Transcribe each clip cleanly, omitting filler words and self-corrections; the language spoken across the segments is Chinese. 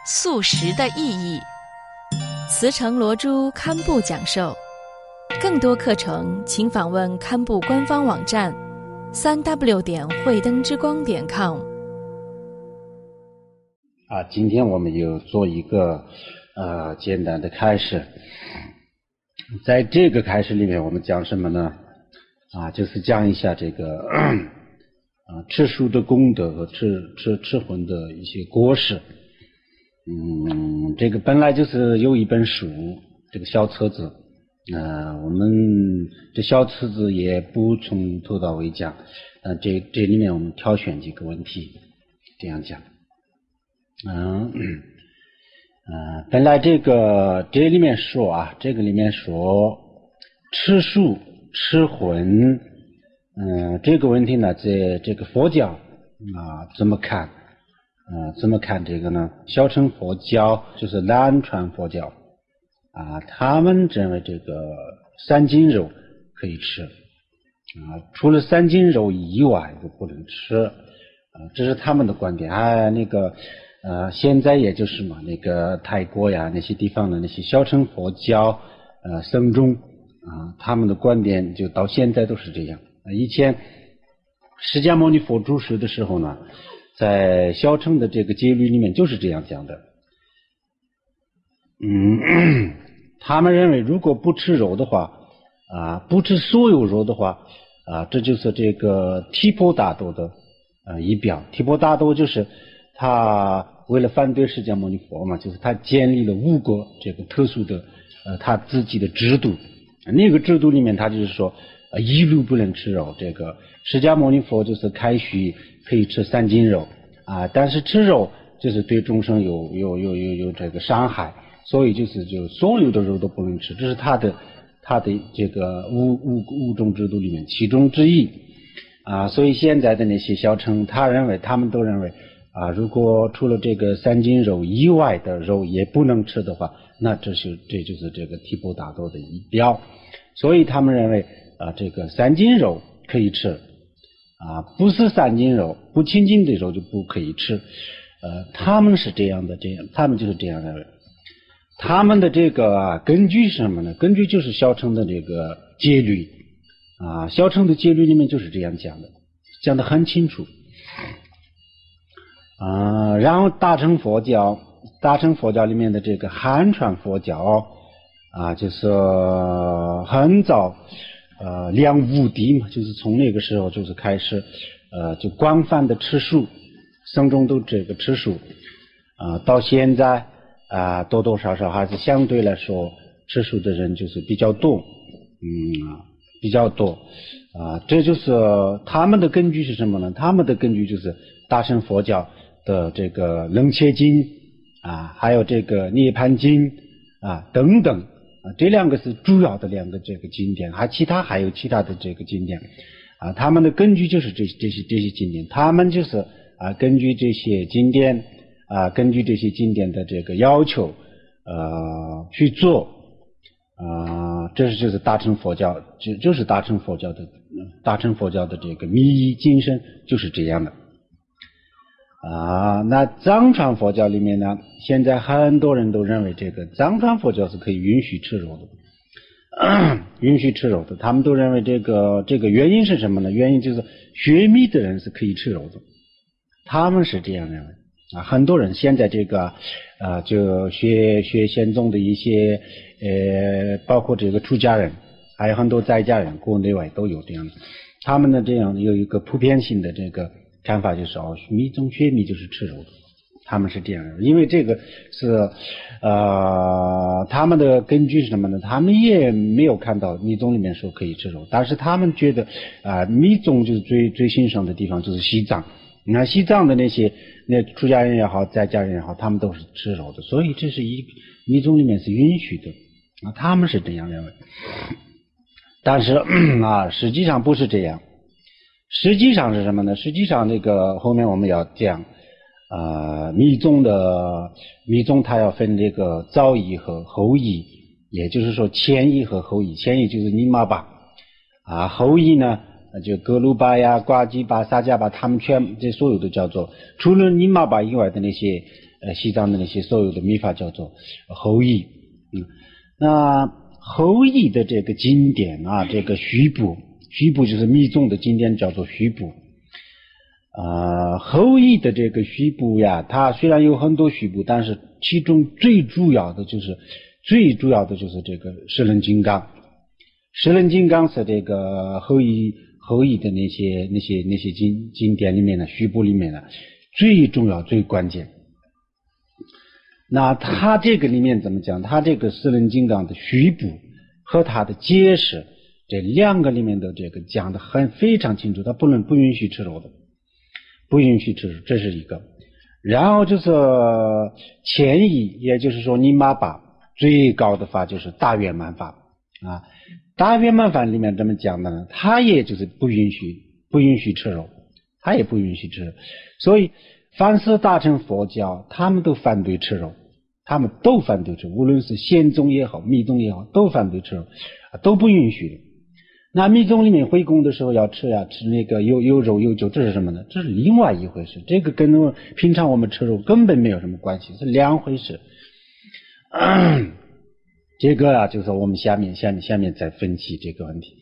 素食的意义。慈诚罗珠堪布讲授。更多课程请访问堪布官方网站3w 慧灯之光.com。 今天我们就做一个简单的开始。在这个开始里面，我们讲什么呢？就是讲一下这个吃素的功德和吃荤的一些果实。这个本来就是有一本书，这个小册子。我们这小册子也不从头到尾讲，这里面我们挑选几个问题，这样讲。本来这里面说这个里面说吃素吃荤，这个问题呢，在这个佛教怎么看？怎么看这个呢？小乘佛教就是南传佛教他们认为这个三斤肉可以吃除了三斤肉以外就不能吃这是他们的观点。现在也就是那个泰国呀那些地方的那些小乘佛教僧众他们的观点就到现在都是这样。以前释迦牟尼佛住世的时候呢，在小乘的这个戒律里面就是这样讲的。他们认为如果不吃肉的话不吃所有肉的话这就是这个提婆达多的仪表。提婆达多就是他为了反对释迦牟尼佛嘛，就是他建立了5个这个特殊的他自己的制度。那个制度里面他就是说一律不能吃肉。这个释迦牟尼佛就是开许可以吃3斤肉但是吃肉就是对众生有这个伤害，所以就所有的肉都不能吃，这是他的这个五种制度里面其中之一所以现在的那些小乘他们都认为如果除了这个3斤肉以外的肉也不能吃的话，那这就是这个提婆达多的仪表。所以他们认为这个3斤肉可以吃不是3斤肉不清净的肉就不可以吃。他们是这样的，他们就是这样认为。他们的这个根据是什么呢？根据就是小乘的这个戒律小乘的戒律里面就是这样讲的，讲得很清楚然后大乘佛教里面的这个汉传佛教就是很早梁武帝嘛，就是从那个时候就是开始就广泛的吃素，僧众都这个吃素到现在多多少少还是相对来说吃素的人就是比较多比较多这就是他们的根据是什么呢？他们的根据就是大乘佛教的这个楞伽经还有这个涅槃经等等这2个是主要的2个这个经典，还有其他的这个经典他们的根据就是这些经典，他们就是根据这些经典根据这些经典的这个要求去做这就是大乘佛教，就是大乘佛教的这个密意精神就是这样的那藏传佛教里面呢，现在很多人都认为这个藏传佛教是可以允许吃肉的允许吃肉的。他们都认为这个原因是什么呢？原因就是学密的人是可以吃肉的，他们是这样认为很多人现在这个就学仙宗的一些包括这个出家人还有很多在家人国内外都有这样的，他们的这样有一个普遍性的这个看法就是密宗学密就是吃肉的，他们是这样的。因为这个是他们的根据是什么呢？他们也没有看到密宗里面说可以吃肉，但是他们觉得密宗就是最欣赏的地方就是西藏，那西藏的那出家人也好在家人也好，他们都是吃肉的，所以这是密宗里面是允许的他们是这样认为。但是实际上不是这样，实际上是什么呢？实际上那个后面我们要讲密宗它要分这个早仪和后仪，也就是说前仪和后仪。前仪就是尼玛巴后仪呢就格鲁巴呀、呱吉巴、萨迦巴，他们这所有都叫做，除了尼玛巴以外的那些西藏的那些所有的密法叫做后译。那后译的这个经典啊，这个虚部就是密宗的经典叫做虚部。后译的这个虚部呀，它虽然有很多虚部，但是其中最主要的就是这个十轮金刚。十轮金刚是这个后译的那些经典里面的虚部里面的最重要最关键。那它这个里面怎么讲？它这个十轮金刚的虚部和它的解释这两个里面的这个讲的非常清楚，它不允许吃肉的，不允许吃肉，这是一个。然后就是前译，也就是说尼玛巴最高的法就是大圆满法啊。大圆满法里面怎么讲的呢？它也就是不允许吃肉，它也不允许吃肉。所以凡是大乘佛教，他们都反对吃肉，他们都反对吃，无论是显宗也好，密宗也好，都反对吃肉，都不允许的。那密宗里面回供的时候要吃那个有肉有酒，这是什么呢？这是另外一回事，这个跟平常我们吃肉根本没有什么关系，是两回事。这个啊，就是我们下面再分析这个问题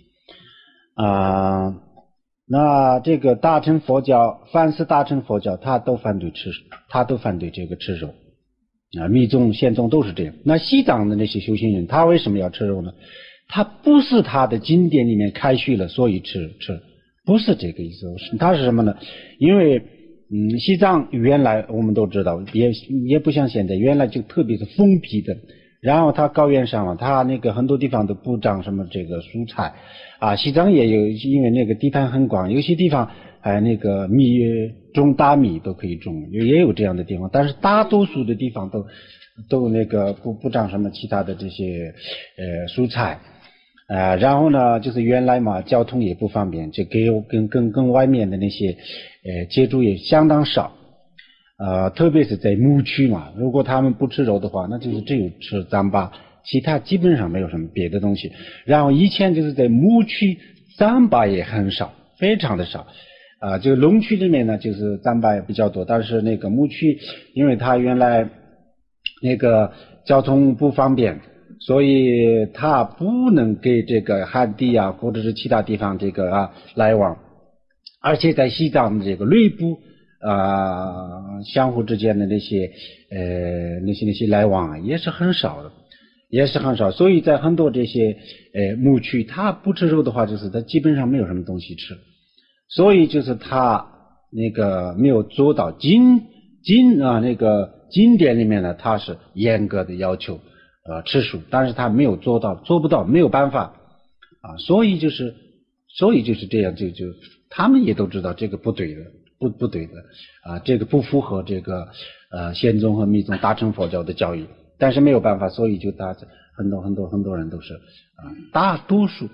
那这个大乘佛教，凡是大乘佛教，他都反对这个吃肉密宗、显宗都是这样。那西藏的那些修行人，他为什么要吃肉呢？他不是他的经典里面开虚了，所以吃，不是这个意思。他是什么呢？因为西藏原来我们都知道，也不像现在，原来就特别是封闭的。然后它高原上它那个很多地方都不长什么这个蔬菜西藏也有，因为那个地盘很广，有些地方那个种大米都可以种，也有这样的地方，但是大多数的地方都那个不长什么其他的这些蔬菜然后呢就是原来嘛交通也不方便，就跟外面的那些接触也相当少特别是在牧区嘛，如果他们不吃肉的话，那就是只有吃糌粑，其他基本上没有什么别的东西。然后以前就是在牧区糌粑也很少，非常的少就农区里面呢就是糌粑也比较多，但是那个牧区因为它原来那个交通不方便，所以它不能给这个汉地或者是其他地方这个来往，而且在西藏的这个内部相互之间的那些来往也是很少的，所以在很多这些牧区，他不吃肉的话，就是他基本上没有什么东西吃，所以就是他那个没有做到那个经典里面呢，他是严格的要求吃素，但是他没有做不到，没有办法所以就是这样，就他们也都知道这个不对的。不对的这个不符合这个显宗和密宗大乘佛教的教义，但是没有办法，所以就很多人都是大多数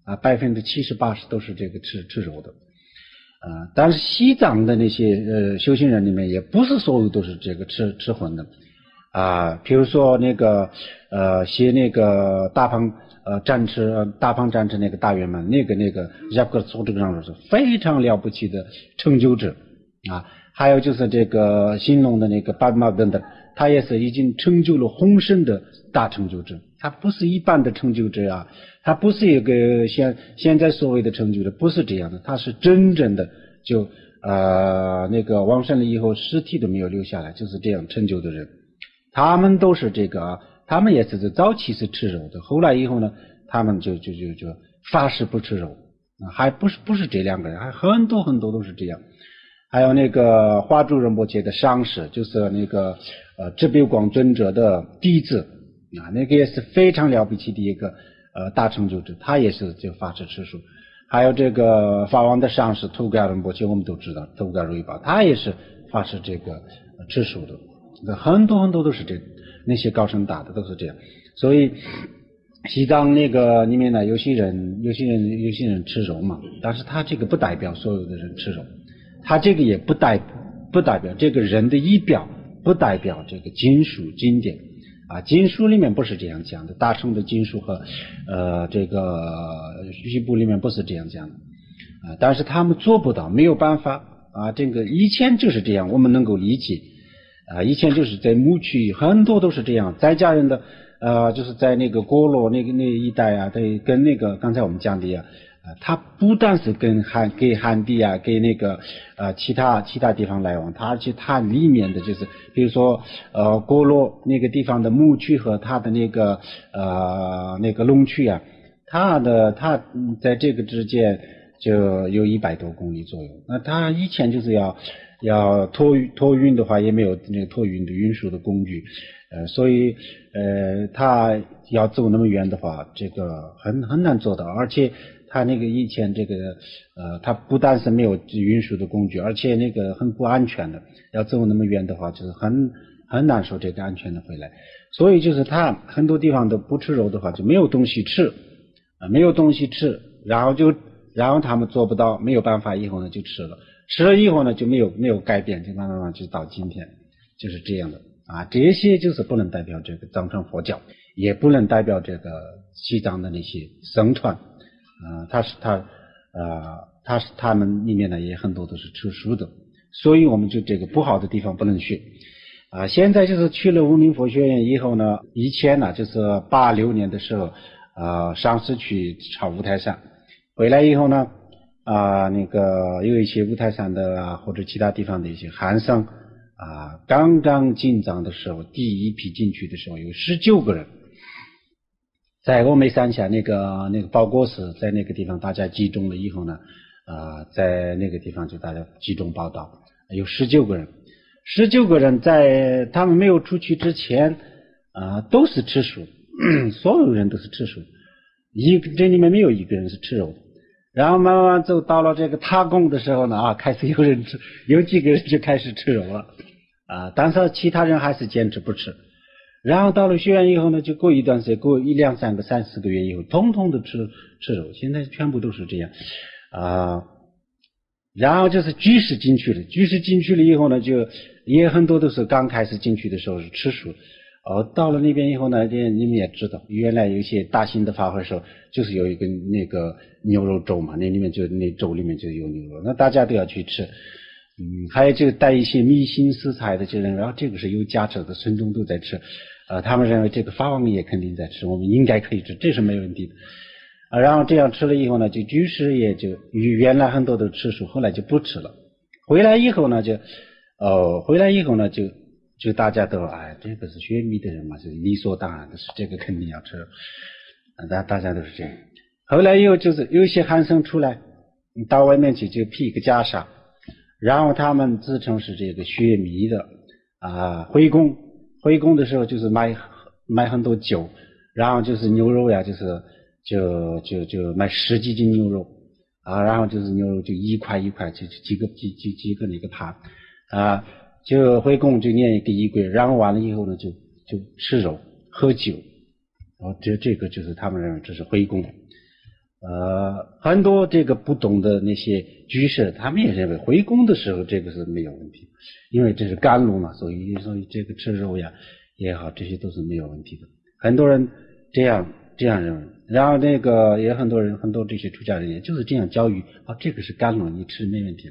70%、80%都是这个吃肉的但是西藏的那些修行人里面也不是所有都是这个吃荤的比如说那个写那个大胖战持那个大圆满那个雅克苏这个上是非常了不起的成就者还有就是这个新隆的那个巴马等等，他也是已经成就了宏深的大成就者，他不是一般的成就者他不是一个现在所谓的成就者，不是这样的，他是真正的就那个往生了以后尸体都没有留下来，就是这样成就的人。他们都是这个他们也是早期是吃肉的，后来以后呢他们就发誓不吃肉还不是这两个人，还很多都是这样。还有那个华住仁波切的上师，就是那个智比广尊者的弟子那个也是非常了不起的一个大成就者，他也是就发誓吃素。还有这个法王的上师图嘎仁波切，我们都知道图嘎如意宝，他也是发誓这个吃素的，很多都是这那些高僧大的都是这样。所以西藏那个里面呢，有些人吃肉嘛，但是他这个不代表所有的人吃肉，他这个也不代表这个人的仪表，不代表这个经书经典经书里面不是这样讲的，大乘的经书和这个虚部里面不是这样讲的但是他们做不到，没有办法这个以前就是这样，我们能够理解以前就是在牧区很多都是这样，在家人的就是在那个锅罗那一带啊，对，跟那个刚才我们讲的呀，他不但是给汉地啊，给那个其他地方来往，而且他里面的就是比如说锅罗那个地方的牧区和他的那个农区啊，他在这个之间就有100多公里左右。那他以前就是要托运的话，也没有那个托运的运输的工具，所以他要走那么远的话，这个很难做到，而且他那个以前这个他不但是没有运输的工具，而且那个很不安全的，要走那么远的话，就是很难说这个安全的回来。所以就是他很多地方都不吃肉的话，就没有东西吃，没有东西吃，然后他们做不到，没有办法，以后呢就吃了以后呢就没有改变，就慢慢就到今天就是这样的这些就是不能代表这个藏传佛教，也不能代表这个西藏的那些僧团他们里面呢也很多都是吃素的，所以我们就这个不好的地方不能学现在就是去了无名佛学院以后呢，以前呢就是86年的时候上次去朝五台山，回来以后呢那个有一些五台山的或者其他地方的一些汉僧刚刚进藏的时候，第一批进去的时候有19个人，在峨眉山下那个报国寺，在那个地方大家集中了以后呢在那个地方就大家集中报道，有19个人，19个人在他们没有出去之前都是吃素所有人都是吃素，这里面没有一个人是吃肉的。然后慢慢走到了这个塔贡的时候呢开始有几个人就开始吃肉了但是其他人还是坚持不吃。然后到了学院以后呢，就过一段时间，过1、2、3个、3、4个月以后，通通的吃肉，现在全部都是这样然后就是居士进去了以后呢，就也很多都是刚开始进去的时候是吃素到了那边以后呢，你们也知道，原来有一些大型的法会的时候，就是有一个那个牛肉粥嘛，那里面那粥里面就有牛肉，那大家都要去吃。还有就带一些迷信色彩的，就认为这个是有价值的，僧众都在吃他们认为这个法王也肯定在吃，我们应该可以吃，这是没有问题的然后这样吃了以后呢，就居士也就原来很多都吃素，后来就不吃了。回来以后呢，就大家都这个是学密的人嘛，是理所当然的，是这个肯定要吃大家都是这样。后来又就是有些汉僧出来到外面去，就披一个袈裟，然后他们自称是这个学密的回宫的时候就是买很多酒，然后就是牛肉呀，就是就买10几斤牛肉然后就是牛肉就一块一块，就几个那个盘就回宫就念一个仪轨，然后完了以后呢就吃肉喝酒这个就是他们认为这是回宫很多这个不懂的那些居士，他们也认为回宫的时候这个是没有问题，因为这是甘露嘛，所以这个吃肉呀也好，这些都是没有问题的。很多人这样认为，然后那个也很多这些出家人也就是这样教育这个是甘露，你吃没问题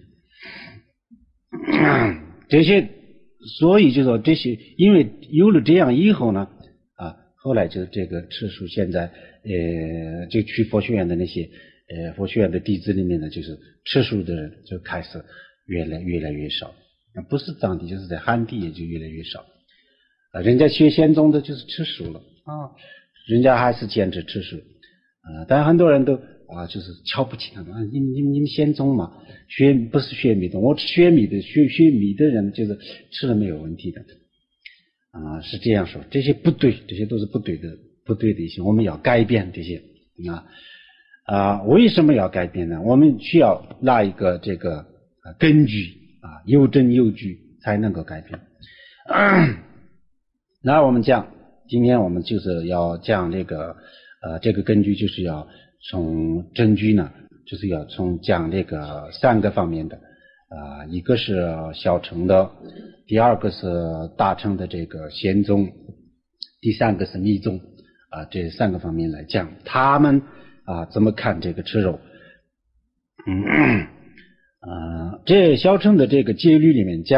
这些，所以就说这些，因为有了这样以后呢后来就这个吃素，现在就去佛学院的那些佛学院的弟子里面呢，就是吃素的人就开始越来越少，不是藏地就是在汉地也就越来越少人家学仙宗的就是吃素了人家还是坚持吃素但很多人都就是瞧不起他们你们仙宗嘛，不是学密的，我学密的人就是吃了没有问题的是这样说，这些不对，这些都是不对的一些，我们要改变这些为什么要改变呢？我们需要拉一个这个根据有证有据才能够改变那我们今天我们就是要讲这个根据，就是要从证据呢，就是要从讲这个3个方面的一个是小乘的，第2个是大乘的这个仙宗，第3个是密宗这3个方面来讲他们怎么看这个吃肉这小乘的这个戒律里面讲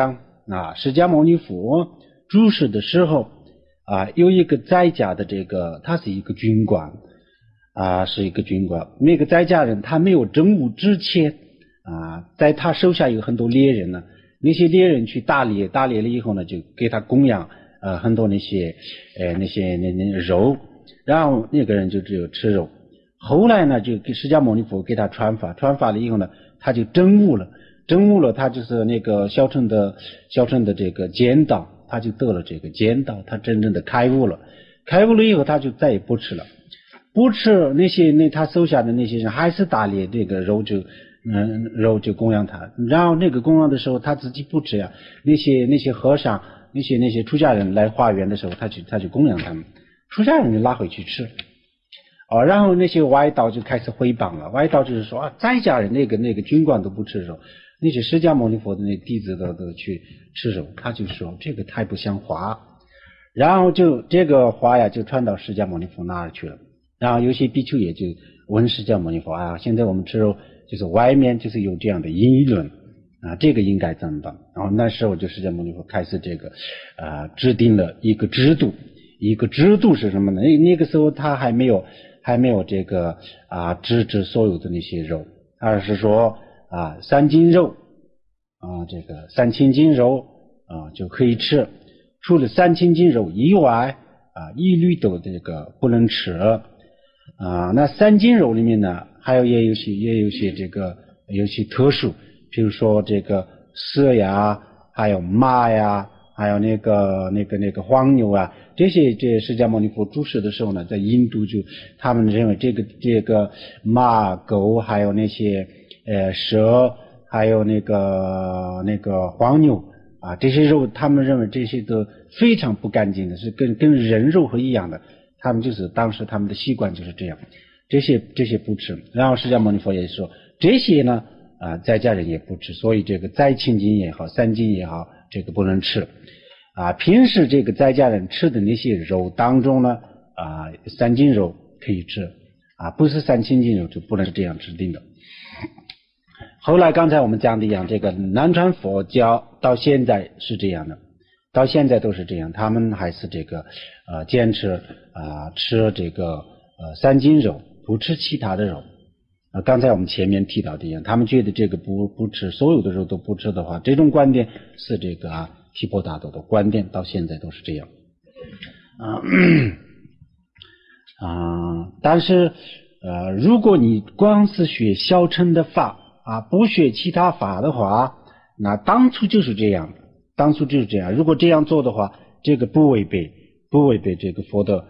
释迦牟尼佛住世的时候有一个在家的他是一个军官是一个军官。那个在家人他没有政务之前在他手下有很多猎人呢，那些猎人去打猎了以后呢，就给他供养很多那些肉，然后那个人就只有吃肉。后来呢，就给释迦牟尼佛给他传法了以后呢，他就证悟了，他就是那个小乘的这个见道，他就得了这个见道，他真正的开悟了以后，他就再也不吃了，他手下的那些人还是打猎，这个肉就供养他，然后那个供养的时候他自己不吃呀，那些和尚那些出家人来化缘的时候，他就供养他们，出家人就拉回去吃然后那些外道就开始诽谤了，外道就是说在家人那个军官都不吃肉，那些释迦牟尼佛的那弟子都去吃肉，他就说这个太不像话，然后就这个话呀就传到释迦牟尼佛那儿去了，然后有些比丘也就问释迦牟尼佛现在我们吃肉就是外面就是有这样的议论这个应该怎么办？然后那时候就释迦牟尼佛开始这个制定了一个制度是什么呢？那个时候他还没有这个制止所有的那些肉，而是说三净肉这个三清净肉就可以吃，除了三清净肉以外一律都这个不能吃那三净肉里面呢，也有些这个有些特殊，比如说这个蛇呀，还有马呀，还有那个黄牛这释迦牟尼佛住世的时候呢，在印度就他们认为这个马狗还有那些蛇还有那个黄牛这些肉，他们认为这些都非常不干净的，是跟人肉和一样的，他们就是当时他们的习惯就是这样，这些不吃。然后释迦牟尼佛也说这些呢在家人也不吃，所以这个在清净也好三净也好这个不能吃平时这个在家人吃的那些肉当中呢三净肉可以吃不是三清净肉就不能是这样制定的。后来刚才我们讲的一样，这个南传佛教到现在是这样的，到现在都是这样，他们还是这个坚持吃这个三净肉，不吃其他的肉刚才我们前面提到的一样，他们觉得这个不吃所有的肉都不吃的话，这种观点是这个提婆达多的观点，到现在都是这样但是如果你光是学小乘的法不学其他法的话，那当初就是这样，如果这样做的话，这个不违背这个佛的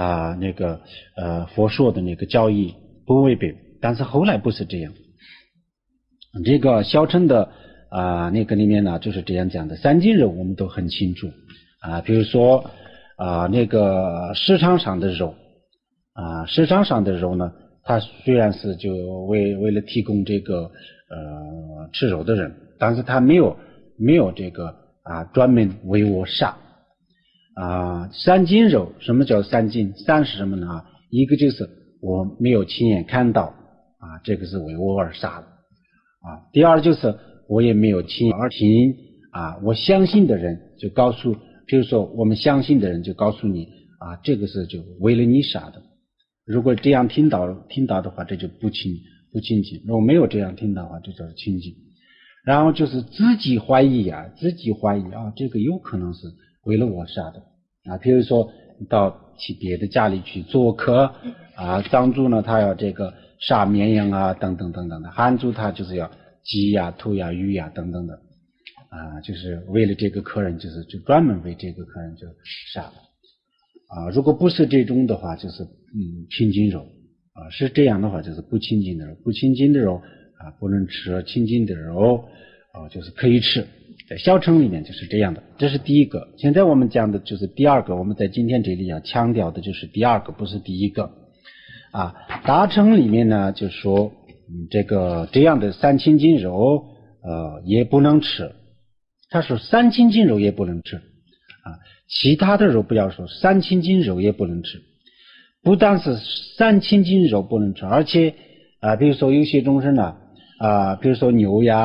佛说的那个教义，不违背。但是后来不是这样，这个小乘的那个里面呢就是这样讲的，三净肉我们都很清楚比如说那个市场上的肉呢，它虽然是就为了提供这个吃肉的人，但是它没有这个专门为我杀三净肉。什么叫三净？三是什么呢一个就是我没有亲眼看到这个是为我而杀的第二就是我也没有亲耳听我相信的人就告诉，比如说我们相信的人就告诉你这个是就为了你杀的。如果这样听到的话，这就不清净；如果没有这样听到的话，这就是清净。然后就是自己怀疑这个有可能是为了我杀的比如说到别的家里去做客藏族呢，他要这个杀绵羊等等等等的，汉族他就是要鸡兔鱼等等的就是为了这个客人，就专门为这个客人就杀如果不是这种的话，就是清净肉是这样的话就是不清净的肉，不清净的肉不能吃，清净的肉就是可以吃。在小乘里面就是这样的，这是第一个。现在我们讲的就是第二个，我们在今天这里要强调的就是第二个，不是第一个大乘里面呢就说这样的三清净肉也不能吃，他说三清净肉也不能吃其他的肉不要说，三清净肉也不能吃。不但是三清净肉不能吃，而且比如说有些众生呢比如说牛呀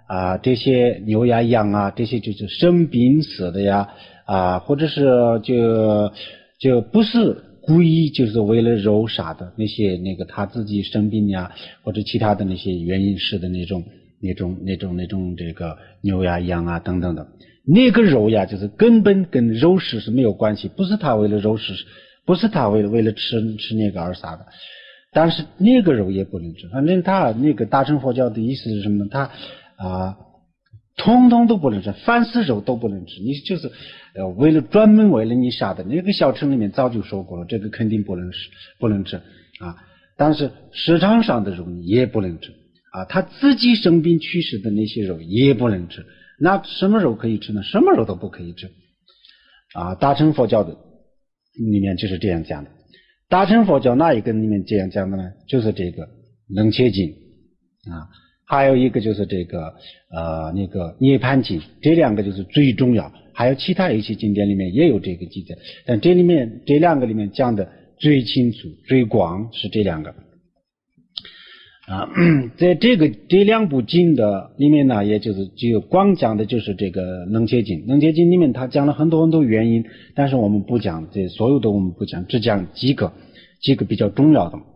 这些牛呀羊啊，这些就是生病死的呀或者是就不是故意就是为了肉杀的那些他自己生病呀或者其他的那些原因式的那种这个牛呀羊啊等等的，那个肉呀就是根本跟肉食是没有关系，不是他为了肉食，不是他为了吃那个而杀的，但是那个肉也不能吃。反正他那个大乘佛教的意思是什么呢？他通通都不能吃，凡是肉都不能吃。你就是专门为了你杀的，那个小乘里面早就说过了，这个肯定不能吃但是市场上的肉也不能吃他自己生病去世的那些肉也不能吃。那什么肉可以吃呢？什么肉都不可以吃大乘佛教的里面就是这样讲的。大乘佛教哪一个里面这样讲的呢？就是这个楞伽经还有一个就是这个涅槃经，这两个就是最重要。还有其他一些经典里面也有这个记载，但这两个里面讲的最清楚最广是这两个在这两部经的里面呢，也就是只有光讲的就是这个楞伽经。楞伽经里面他讲了很多原因，但是我们不讲这所有的，我们不讲，只讲几个比较重要的。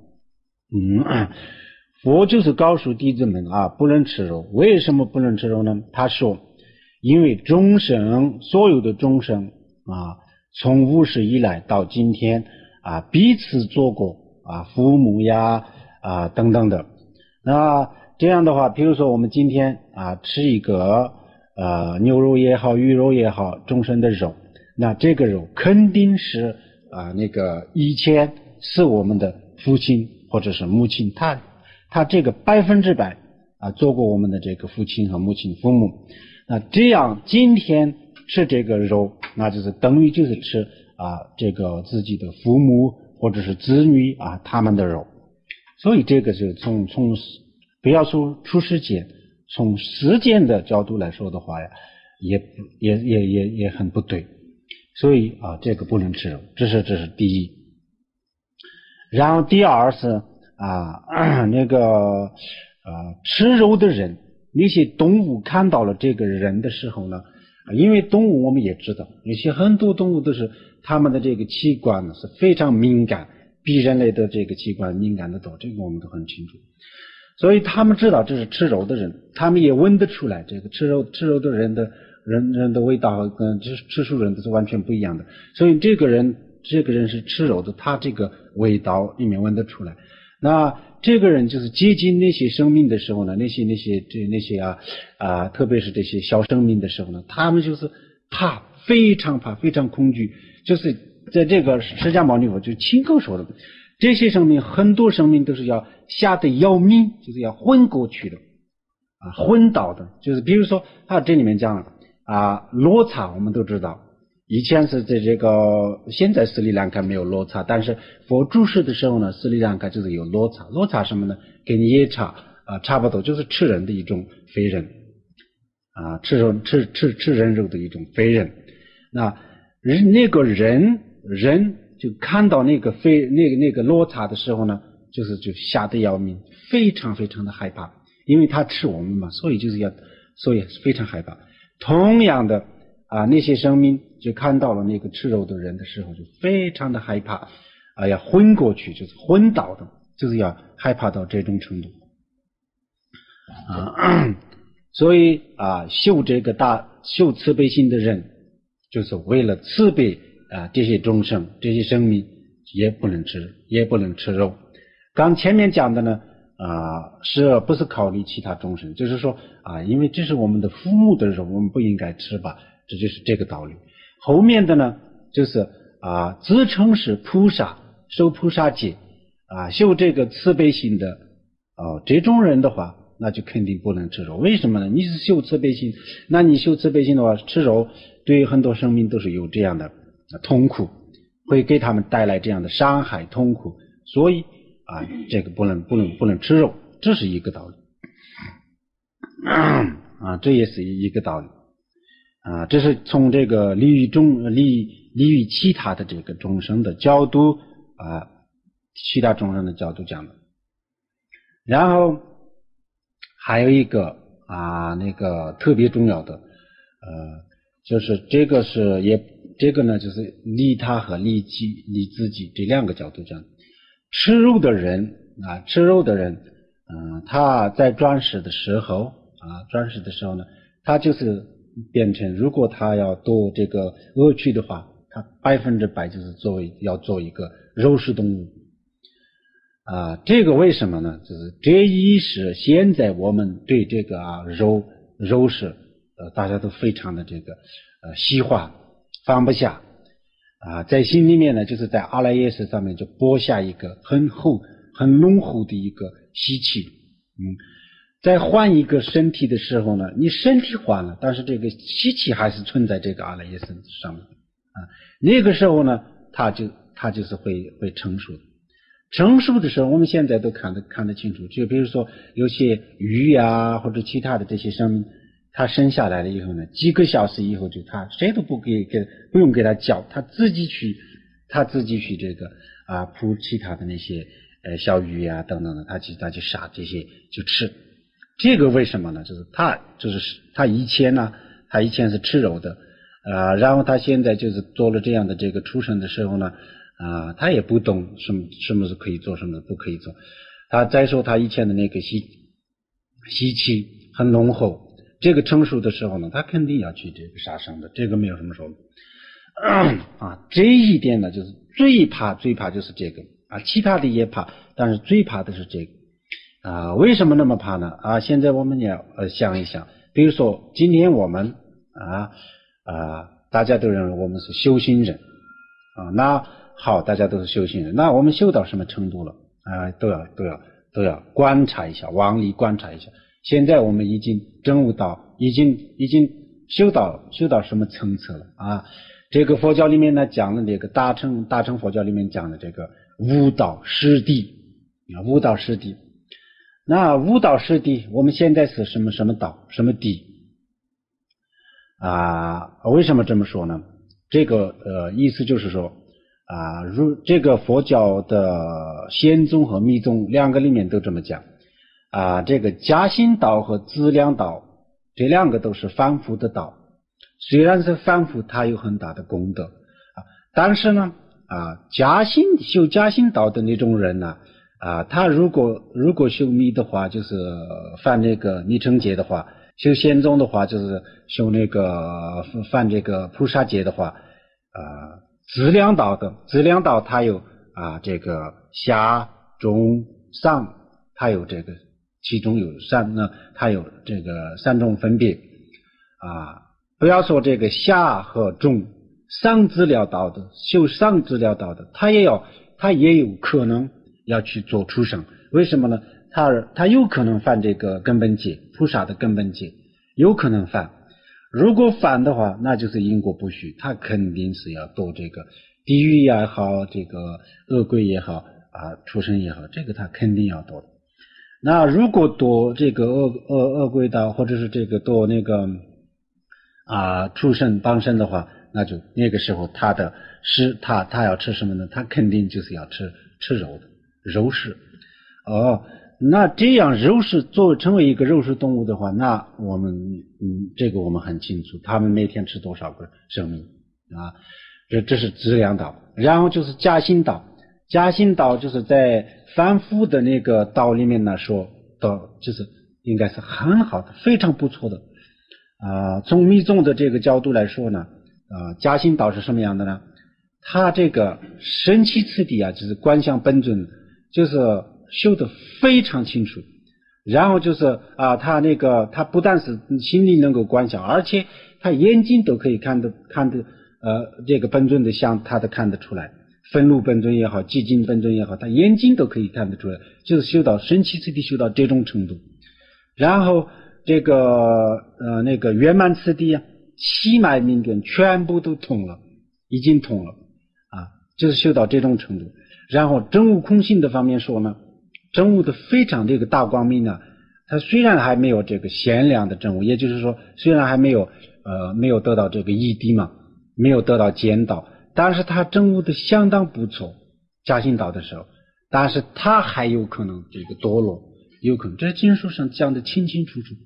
佛就是告诉弟子们不能吃肉。为什么不能吃肉呢？他说因为所有的众生从无始以来到今天彼此做过父母呀等等的。那这样的话，比如说我们今天吃一个牛肉也好鱼肉也好众生的肉，那这个肉肯定是以前是我们的父亲或者是母亲，他这个100%做过我们的这个父亲和母亲父母。那这样今天吃这个肉，那就是等于就是吃这个自己的父母或者是子女他们的肉。所以这个是从不要说出世间，从时间的角度来说的话呀，也很不对。所以这个不能吃肉，这是第一。然后第二是吃肉的人，那些动物看到了这个人的时候呢，因为动物我们也知道，很多动物都是他们的这个器官呢是非常敏感，比人类的这个器官敏感的多，这个我们都很清楚。所以他们知道这是吃肉的人，他们也闻得出来，这个吃肉的人的味道跟吃素人都是完全不一样的。所以这个人是吃肉的，他这个味道里面闻得出来。那这个人就是接近那些生命的时候呢，那些特别是这些小生命的时候呢，他们就是怕，非常怕，非常恐惧。就是在这个释迦牟尼佛就亲口说的，这些生命很多生命都是要吓得要命，就是要昏过去的昏倒的。就是比如说这里面讲罗刹，我们都知道以前是在现在斯里兰卡没有罗刹，但是佛住世的时候呢，斯里兰卡就是有罗刹。罗刹什么呢？跟夜叉差不多，就是吃人的一种非人吃人肉的一种非人。那个人就看到那个罗刹的时候呢，就吓得要命，非常非常的害怕，因为他吃我们嘛，所以非常害怕。同样的那些生命就看到了那个吃肉的人的时候，就非常的害怕要昏过去，就是昏倒的，就是要害怕到这种程度所以修慈悲心的人，就是为了慈悲这些众生这些生命，也不能吃肉。刚前面讲的呢是不是考虑其他众生，就是说因为这是我们的父母的肉，我们不应该吃吧，这就是这个道理。后面的呢就是自称是菩萨，受菩萨戒修这个慈悲心的这种人的话，那就肯定不能吃肉。为什么呢？你是修慈悲心，那你修慈悲心的话，吃肉对很多生命都是有这样的痛苦，会给他们带来这样的伤害痛苦，所以这个不能吃肉，这是一个道理这也是一个道理这是从这个利益其他的这个众生的角度其他众生的角度讲的。然后还有一个那个特别重要的，就是这个呢就是利他和利自己这两个角度讲。吃肉的人，他在转世的时候呢，他就是变成，如果他要堕这个恶趣的话，他100%就是要做一个肉食动物。这个为什么呢？就是这一是现在我们对这个肉食大家都非常的这个细化，放不下在心里面呢，就是在阿赖耶识上面就播下一个很浓厚的一个习气。在换一个身体的时候呢，你身体换了，但是这个习气还是存在这个阿赖耶识上面那个时候呢，它就是会成熟的。成熟的时候，我们现在都看得清楚，就比如说有些鱼或者其他的这些生命，它生下来了以后呢，几个小时以后就它谁都不用给它叫，它自己去这个扑其他的那些小鱼等等的，它去杀这些就吃。这个为什么呢？就是他以前是吃肉的然后他现在就是做了这样的这个出生的时候呢他也不懂什么是可以做，什么是不可以做。他再说他以前的那个习气很浓厚，这个成熟的时候呢，他肯定要去这个杀生的，这个没有什么说这一点呢，就是最怕就是这个其他的也怕，但是最怕的是这个为什么那么怕呢？现在我们也要想一想，比如说今天我们大家都认为我们是修行人那好，大家都是修行人，那我们修到什么程度了都要观察一下，往里观察一下。现在我们已经证悟到，已经修到什么层次了这个佛教里面呢讲的这个大乘佛教里面讲的这个悟道师地那悟道师地，我们现在是什么道什么地为什么这么说呢？这个意思就是说这个佛教的仙宗和密宗两个里面都这么讲这个加行道和资粮道这两个都是凡夫的道，虽然是凡夫，它有很大的功德但是呢修加行道的那种人呢他如果修密的话，就是犯这个密乘戒的话，修仙宗的话就是修那个犯这个菩萨戒的话资粮道它有这个下中上，它有这个其中有它有这个3种分别不要说这个下和中上资粮道的，修上资粮道的，他也有可能要去做出生。为什么呢？他有可能犯这个根本戒，菩萨的根本戒有可能犯。如果犯的话，那就是因果不虚，他肯定是要堕这个地狱也好，这个恶鬼也好畜生也好，这个他肯定要堕的。那如果堕这个恶鬼道，或者是这个堕那个畜生帮生的话，那就那个时候他要吃什么呢？他肯定就是要吃肉的肉食那这样成为一个肉食动物的话，那我们这个我们很清楚，他们每天吃多少个生命这是资粮道。然后就是加行道就是在凡夫的那个道里面呢说的，就是应该是很好的，非常不错的从密宗的这个角度来说呢加行道是什么样的呢？他这个神奇次第就是观想本尊，就是修得非常清楚。然后就是他不但是心里能够观想，而且他眼睛都可以看得这个本尊的像他都看得出来，愤怒本尊也好，寂静本尊也好，他眼睛都可以看得出来，就是修到神奇次第，修到这种程度。然后这个那个圆满次第七脉明点全部都通了，已经通了就是修到这种程度。然后真悟空性的方面说呢，真悟的非常这个大光明它虽然还没有这个显量的真悟，也就是说虽然还没有得到这个一谛嘛，没有得到见道，但是他真悟的相当不错，加行道的时候，但是他还有可能这个堕落，有可能这经书上讲的清清楚楚，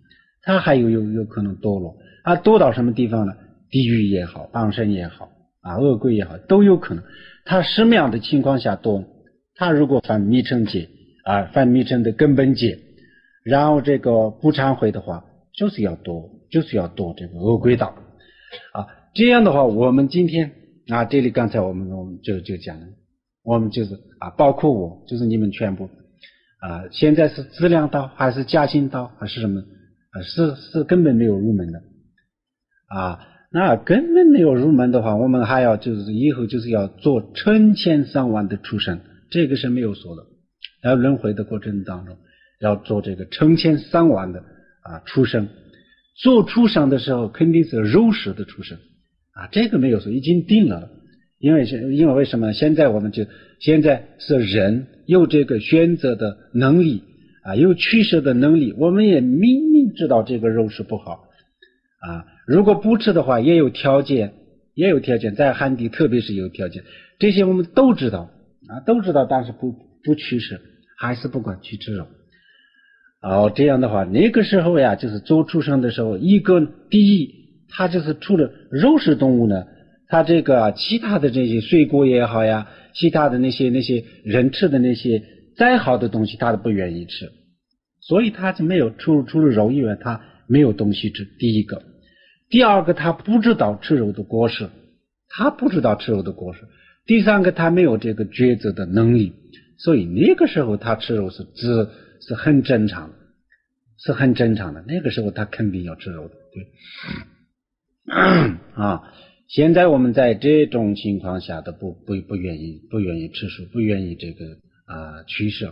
它还有可能堕落，堕到什么地方呢？地狱也好，帮身也好，恶鬼也好，都有可能。它什么样的情况下堕？它如果犯迷尘戒犯迷尘的根本戒，然后这个不忏悔的话，就是要堕这个恶鬼道这样的话，我们今天这里刚才我们就讲了，我们就是包括我，就是你们全部现在是资粮道还是加行道还是什么是根本没有入门的那根本没有入门的话，我们还要就是以后就是要做成千上万的畜生，这个是没有说的。在轮回的过程当中，要做这个成千上万的畜生。做畜生的时候，肯定是肉食的畜生这个没有说，已经定了。因为为什么？现在是人有这个选择的能力有取舍的能力，我们也明明知道这个肉食不好如果不吃的话，也有条件，在汉地特别是有条件，这些我们都知道但是不取舍，还是不管去吃肉这样的话，那个时候呀，就是做畜生的时候，第一，它就是除了肉食动物呢，它这个其他的这些水果也好呀，其他的那些人吃的那些再好的东西，他都不愿意吃，所以他就没有除了肉以外，他没有东西吃。第一个，第二个，他不知道吃肉的果实，第三个，他没有这个抉择的能力，所以那个时候他吃肉是很正常的，那个时候他肯定要吃肉的，对现在我们在这种情况下都不愿意吃素，不愿意这个取舍，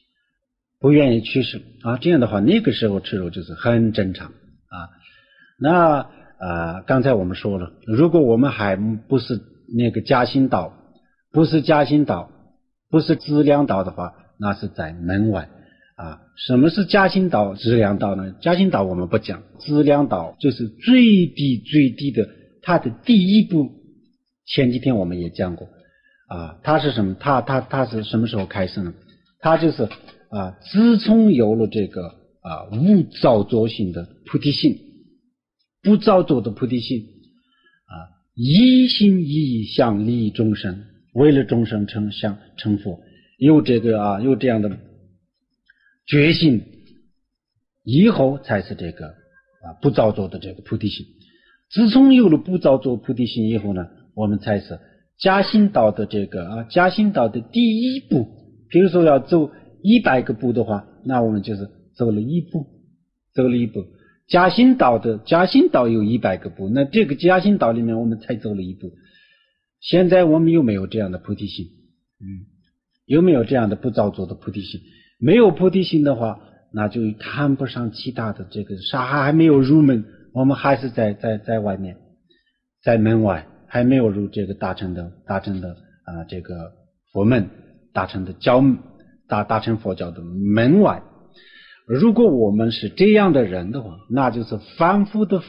这样的话，那个时候吃肉就是很正常那刚才我们说了，如果我们还不是那个加行道，不是资粮道的话，那是在门外什么是加行道、资粮道呢？加行道我们不讲，资粮道就是最低的，它的第一步。前几天我们也讲过它是什么？它是什么时候开始呢？它就是自从有了这个无造作性的菩提心，不造作的菩提心一心一意想利益众生，为了众生成佛，有这样的决心，以后才是这个不造作的这个菩提心。自从有了不造作菩提心以后呢，我们才是加行道的加行道的第一步。比如说要走100个步的话，那我们就是走了一步。加行道有100个步，那这个加行道里面我们才走了一步。现在我们有没有这样的菩提心？有没有这样的不造作的菩提心？没有菩提心的话，那就谈不上其他的这个还没有入门，我们还是在外面，在门外，还没有入这个大乘的这个佛门，大乘的教大乘佛教的门外。如果我们是这样的人的话，那就是反复的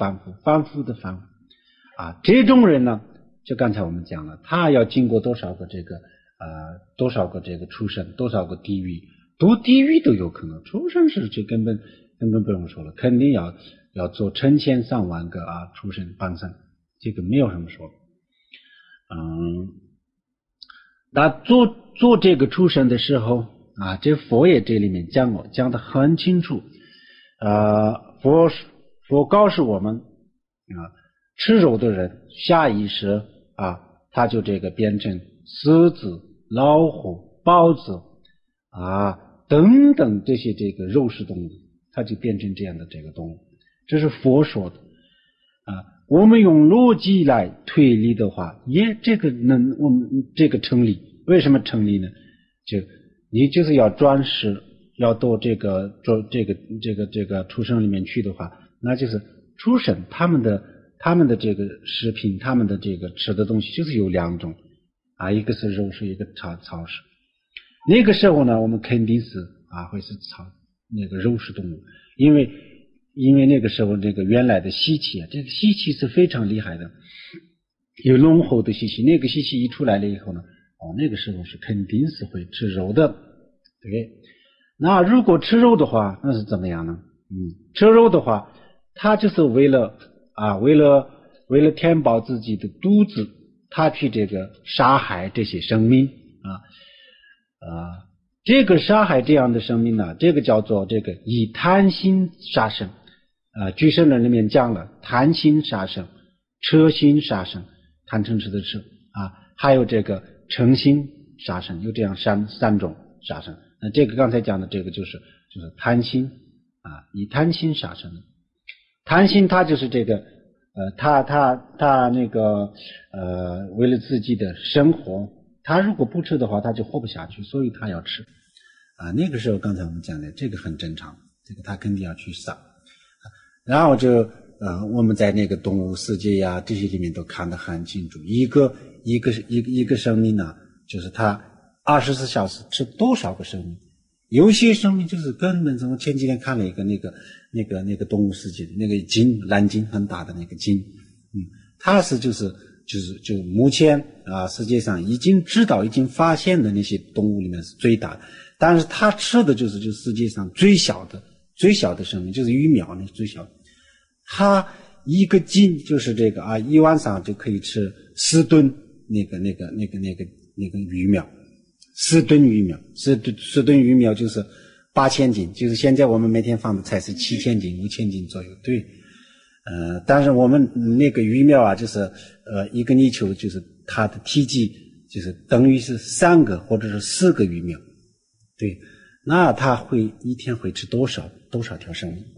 这种人呢，就刚才我们讲了，他要经过多少个这个畜生，多少个地狱，读地狱都有可能，畜生是这根本不用说了，肯定要做成千上万个畜生帮生，这个没有什么说的。那做这个畜生的时候这佛也这里面讲得很清楚佛告诉我们吃肉的人下意识他就这个变成狮子、老虎、豹子等等这些这个肉食动物，他就变成这样的这个动物，这是佛说的我们用逻辑来推理的话，我们这个成立。为什么成立呢？你就是要转世，要到这个畜生里面去的话，那就是畜生他们的这个食品，他们的这个吃的东西就是有2种一个是肉食，一个草食。那个时候呢，我们肯定是会是那个肉食动物，因为那个时候这个原来的习气这个习气是非常厉害的，有浓厚的习气，那个习气一出来了以后呢那个时候是肯定是会吃肉的，对。那如果吃肉的话，那是怎么样呢？吃肉的话， 他就是为了填饱自己的肚子，他去这个杀害这些生命这个杀害这样的生命呢，这个叫做这个以贪心杀生俱舍论里面讲了贪心杀生、嗔心杀生，贪嗔痴的痴还有这个嗔心杀生，有这样三种杀生。那这个刚才讲的这个就是贪心以贪心杀生。贪心它就是这个他那个为了自己的生活，他如果不吃的话他就活不下去，所以他要吃那个时候刚才我们讲的这个很正常，这个他肯定要去杀。然后就我们在那个动物世界呀这些里面都看得很清楚，一个生命呢，就是他24小时吃多少个生命。有些生命就是根本我前几天看了一个那个动物世界那个鲸，蓝鲸很大的那个鲸它是就目前世界上已经发现的那些动物里面是最大的，但是它吃的就是世界上最小的生命，就是鱼苗那最小的。它一个鲸就是这个一晚上就可以吃4吨那个鱼苗，4吨鱼苗，4吨鱼苗就是8000斤，就是现在我们每天放的菜是7000斤、5000斤左右，对。但是我们那个鱼苗就是一个泥鳅就是它的体积就是等于是3个或者是4个鱼苗，对。那它一天会吃多少条生命？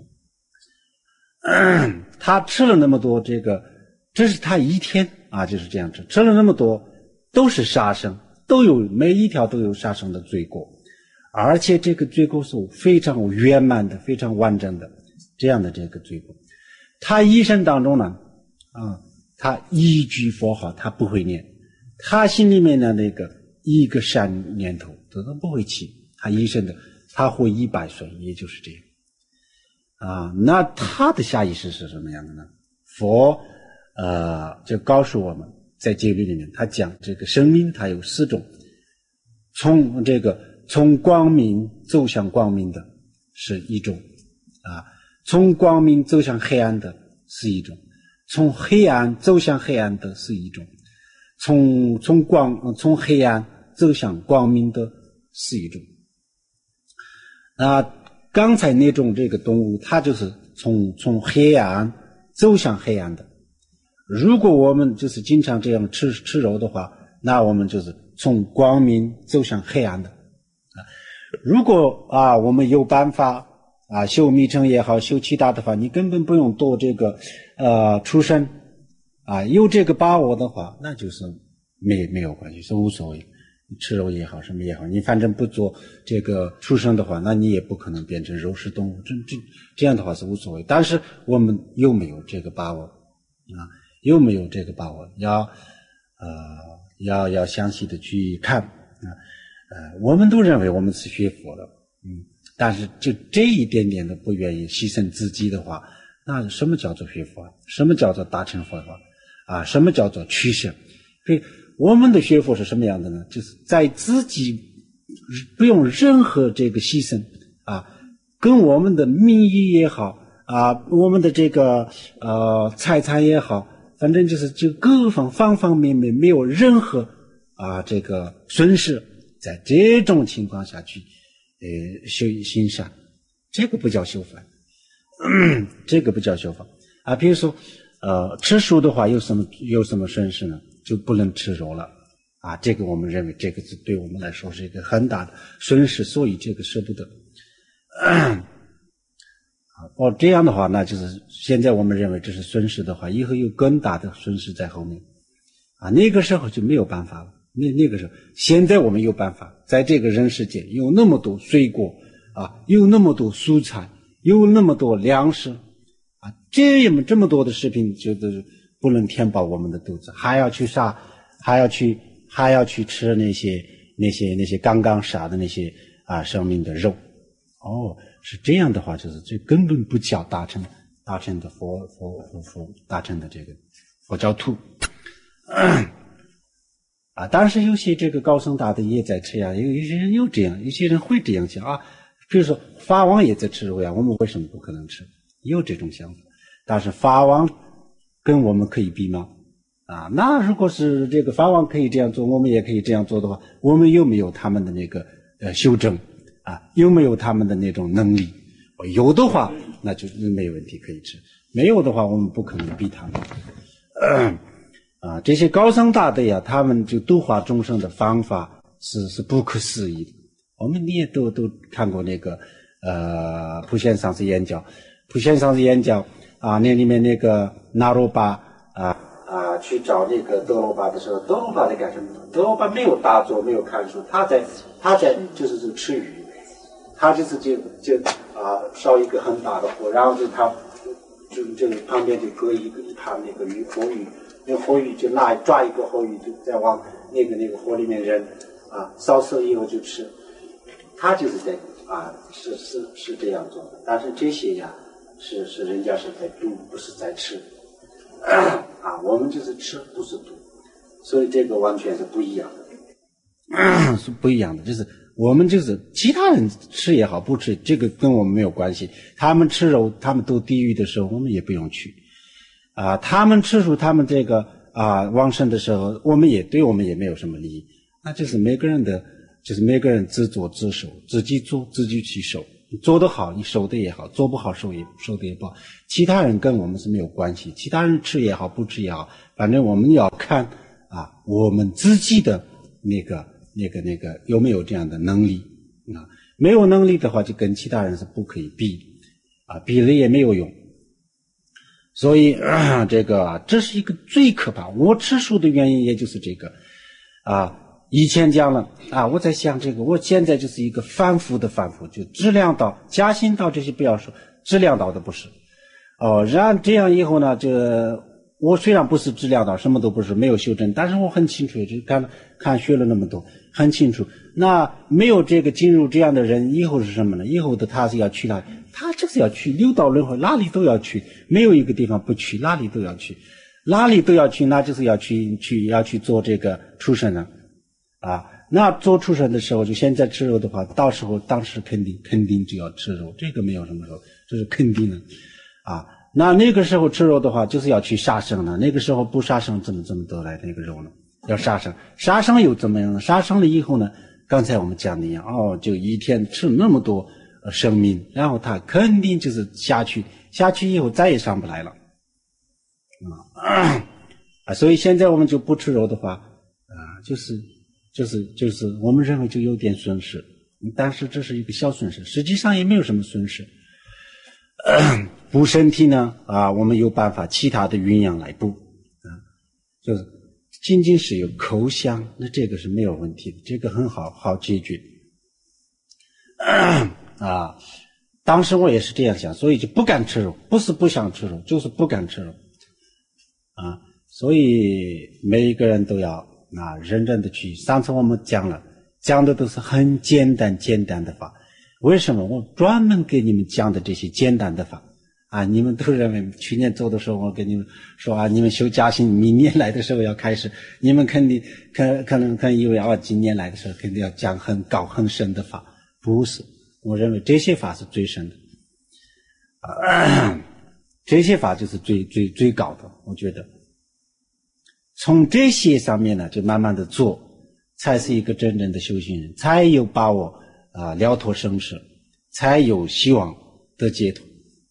他吃了那么多这是他一天就是这样吃了那么多，都是杀生，每一条都有杀生的罪过，而且这个罪过是非常圆满的、非常完整的这样的这个罪过。他一生当中呢他一句佛号他不会念，他心里面的那个一个善念头都不会起，他一生的他活100岁，也就是这样那他的下意识是什么样的呢？佛就告诉我们，在戒律里面他讲这个生命它有4种，从光明走向光明的是一种从光明走向黑暗的是一种，从黑暗走向黑暗的是一种，从黑暗走向光明的是一种。刚才那种这个动物它就是从黑暗走向黑暗的。如果我们就是经常这样吃肉的话，那我们就是从光明走向黑暗的如果我们有办法修密乘也好，修其他的话，你根本不用多这个出生有这个把握的话，那就是没有关系，是无所谓。你吃肉也好，什么也好，你反正不做这个出生的话，那你也不可能变成肉食动物，这样的话是无所谓。但是我们有没有这个把握有没有这个把握？要详细的去看我们都认为我们是学佛的但是就这一点点的不愿意牺牲自己的话，那什么叫做学佛？什么叫做大乘佛法什么叫做取舍？所以我们的学佛是什么样的呢？就是在自己不用任何这个牺牲跟我们的名义也好我们的这个财产也好，反正就各方方面面没有任何这个损失，在这种情况下去修行善，这个不叫修法这个不叫修法比如说吃素的话有什么损失呢？就不能吃肉了这个我们认为这个是对我们来说是一个很大的损失，所以这个舍不得这样的话，那就是现在我们认为这是损失的话，以后有更大的损失在后面那个时候就没有办法了。那个时候，现在我们有办法，在这个人世间有那么多水果有那么多蔬菜，有那么多粮食这么多的食品，就是不能填饱我们的肚子，还要去杀，还要去吃那些刚刚杀的那些生命的肉是这样的话，就是这根本不叫大乘的佛大乘的这个佛教徒当然有些这个高僧大德也在吃有些人有些人会这样想比如说法王也在吃肉我们为什么不可能吃？有这种想法但是法王跟我们可以比吗？啊，那如果是这个法王可以这样做，我们也可以这样做的话，我们有没有他们的那个修正啊？有没有他们的那种能力？有的话，那就没有问题可以吃；没有的话，我们不可能逼他们。啊，这些高僧大德呀，他们就度化众生的方法是不可思议的。我们你也都看过那个普贤上师演讲，普贤上师演讲啊，那里面那个那罗巴去找那个德罗巴的时候，德罗巴在干什么？德罗巴没有打坐，没有看书，他在就是吃鱼，他就是就烧一个很大的火，然后就他就旁边就搁一盘那个活鱼，那活鱼就抓一个活鱼，就再往那个火里面扔啊，烧熟以后就吃。他就是在是这样做的，但是这些呀是人家是在读，不是在吃。我们就是吃，不是读，所以这个完全是不一样的，是不一样的。就是我们就是其他人吃也好，不吃，这个跟我们没有关系。他们吃肉，他们都地狱的时候，我们也不用去。他们吃素，他们这个往生的时候，我们也没有什么利益。那就是每个人自作自受，自己做自己去受。做得好，你收的也好；做不好，收的也不好。其他人跟我们是没有关系，其他人吃也好，不吃也好，反正我们要看我们自己的那个有没有这样的能力没有能力的话，就跟其他人是不可以比比了也没有用。所以这是一个最可怕。我吃素的原因也就是这个以前讲了我在想这个，我现在就是一个反复，就质量道、加心道这些不要说，质量道的不是。然后这样以后呢，我虽然不是质量道，什么都不是，没有修正，但是我很清楚，就看学了那么多，很清楚。那没有这个进入这样的人，以后是什么呢？以后的他是要去哪里？他就是要去六道轮回，哪里都要去，没有一个地方不去，哪里都要去，那就是要去做这个畜生了。那做畜生的时候，就现在吃肉的话，当时肯定就要吃肉，这个没有什么说，这是肯定的那个时候吃肉的话，就是要去杀生了。那个时候不杀生，怎么得来那个肉呢？要杀生，杀生又怎么样呢？杀生了以后呢，刚才我们讲的一样就一天吃那么多生命，然后他肯定就是下去以后再也上不来了所以现在我们就不吃肉的话就是我们认为就有点损失，但是这是一个小损失，实际上也没有什么损失。补身体呢我们有办法其他的营养来补就是仅仅是有口香，那这个是没有问题的，这个很好解决当时我也是这样想，所以就不敢吃肉，不是不想吃肉，就是不敢吃肉所以每一个人都要认真的去。上次我们讲的都是很简单的法，为什么我专门给你们讲的这些简单的法你们都认为去年走的时候我跟你们说你们修加行明年来的时候要开始，你们肯定可能以为今年来的时候肯定要讲很高很深的法，不是，我认为这些法是最深的这些法就是最高的。我觉得从这些上面呢，就慢慢的做，才是一个真正的修行人，才有把握了脱生死，才有希望得解脱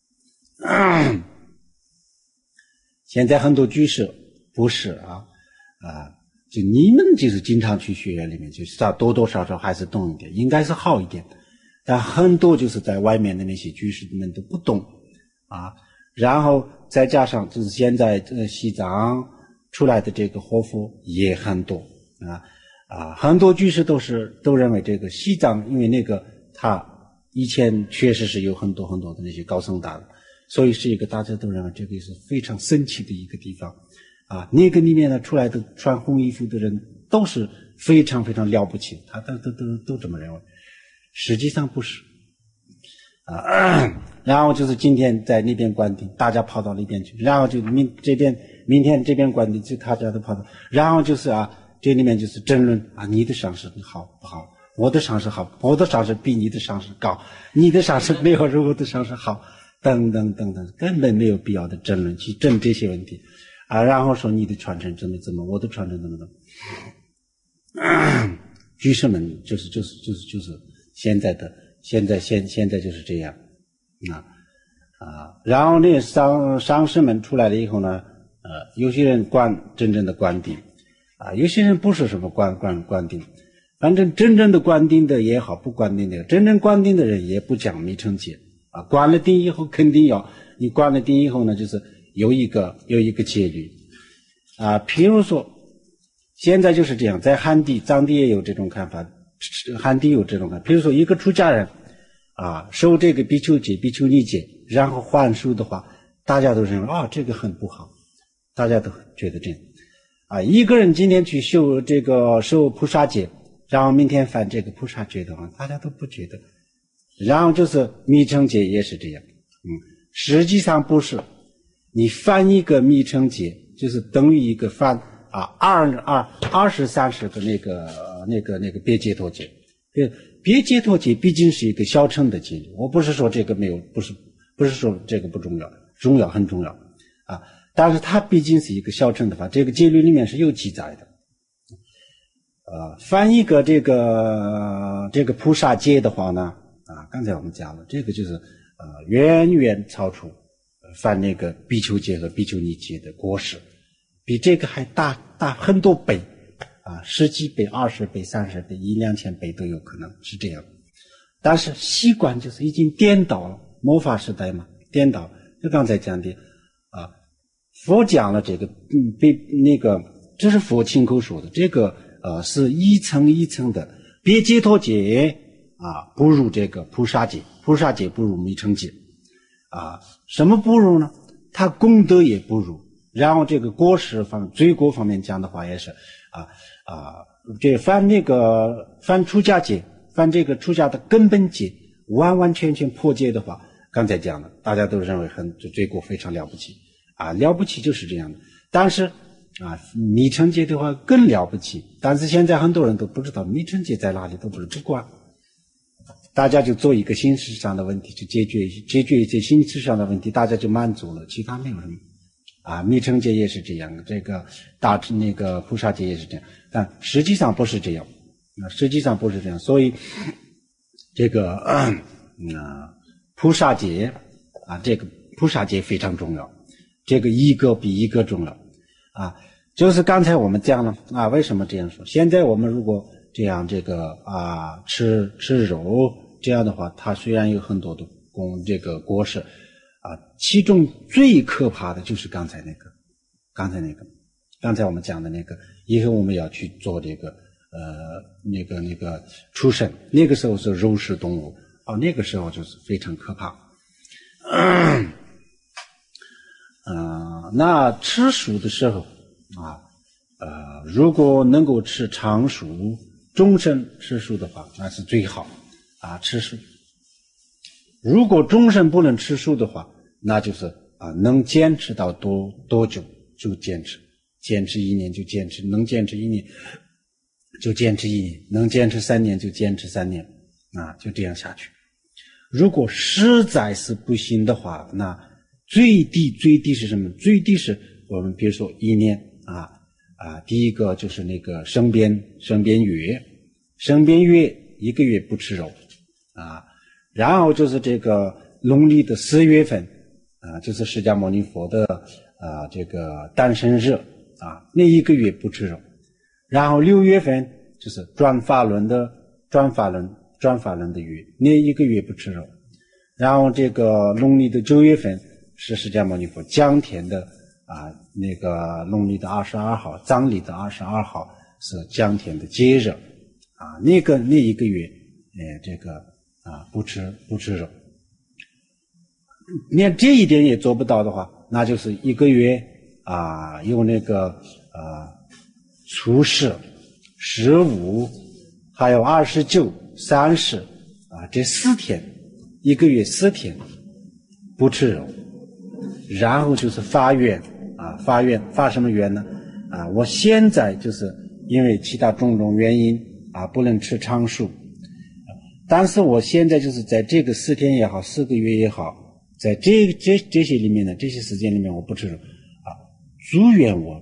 现在很多居士不是就你们就是经常去学院里面，就是多多少少还是懂一点，应该是好一点，但很多就是在外面的那些居士们都不懂然后再加上就是现在西藏出来的这个活佛也很多很多居士都认为这个西藏，因为那个他以前确实是有很多的那些高僧大德，所以是一个大家都认为这个是非常神奇的一个地方那个里面呢出来的穿红衣服的人都是非常非常了不起，他都这么认为，实际上不是然后就是今天在那边关顶，大家跑到那边去，然后就明天这边关顶，就大家都跑到，然后就是这里面就是争论你的上师好不好，我的上师好，我的上师比你的上师高，你的上师没有我的上师好， 等等等等，根本没有必要的争论去争这些问题啊。然后说你的传承怎么，我的传承怎么，居士们就是现在就是这样然后那上师们出来了以后呢，有些人真正的灌顶有些人不是什么灌顶，反正真正的灌顶的也好，不灌顶的，真正灌顶的人也不讲密乘戒灌了顶以后肯定要，你灌了顶以后呢，就是有一个戒律譬如说现在就是这样，在汉地藏地也有这种看法，汉地有这种看法，比如说一个出家人受这个比丘戒比丘尼戒，然后还俗的话，大家都认为这个很不好，大家都觉得这样一个人今天去受菩萨戒，然后明天犯这个菩萨戒的话，大家都不觉得。然后就是密乘戒也是这样实际上不是，你犯一个密乘戒就是等于一个犯20、30个那个别解脱戒。别解脱戒毕竟是一个小乘的戒律，我不是说这个没有，不是说这个不重要，重要很重要但是它毕竟是一个小乘的话，这个戒律里面是有记载的犯一个这个菩萨戒的话呢刚才我们讲了，这个就是远远超出犯那个比丘戒和比丘尼戒的过失，比这个还大很多倍10几倍、20倍、30倍、1-2000倍都有可能是这样。但是习惯就是已经颠倒了，末法时代嘛，颠倒。就刚才讲的佛讲了这个这是佛亲口说的，这个是一层一层的，别解脱戒不如这个菩萨戒，菩萨戒不如密乘戒什么不如呢？他功德也不如，然后这个过失罪过方面讲的话也是这犯出家戒，犯这个出家的根本戒，完完全全破戒的话，刚才讲了，大家都认为罪过非常了不起了不起就是这样的。但是密乘戒的话更了不起，但是现在很多人都不知道密乘戒在哪里，都不管，大家就做一个形式上的问题，就解决一些形式上的问题，大家就满足了，其他没有什么密乘戒也是这样，这个菩萨戒也是这样，但实际上不是这样，所以这个菩萨戒这个菩萨戒非常重要，这个一个比一个重要就是刚才我们讲了为什么这样说？现在我们如果这样吃肉这样的话，它虽然有很多的过失其中最可怕的就是刚才我们讲的以后我们要去做这个出生，那个时候是肉食动物那个时候就是非常可怕那吃素的时候如果能够吃长素终身吃素的话，那是最好吃素。如果终身不能吃素的话，那就是能坚持到多久就坚持1年就坚持，能坚持1年就坚持1年，能坚持3年就坚持3年就这样下去。如果实在是不行的话，那最低是什么？最低是我们比如说1年第一个就是那个生边月1个月不吃肉然后就是这个农历的4月份就是释迦牟尼佛的这个诞生日那1个月不吃肉，然后6月份就是转法轮的月，那1个月不吃肉，然后这个农历的9月份是释迦牟尼佛降天的那个农历的22号，藏历的22号是降天的节日那1个月这个不吃肉。连这一点也做不到的话，那就是1个月有那个初10、15还有29、30这4天，1个月4天不吃肉。然后就是发愿发什么愿呢我现在就是因为其他种种原因不能吃长素，但是我现在就是在这个4天也好，4个月也好， 在这些里面呢，这些时间里面我不吃肉啊，祝愿我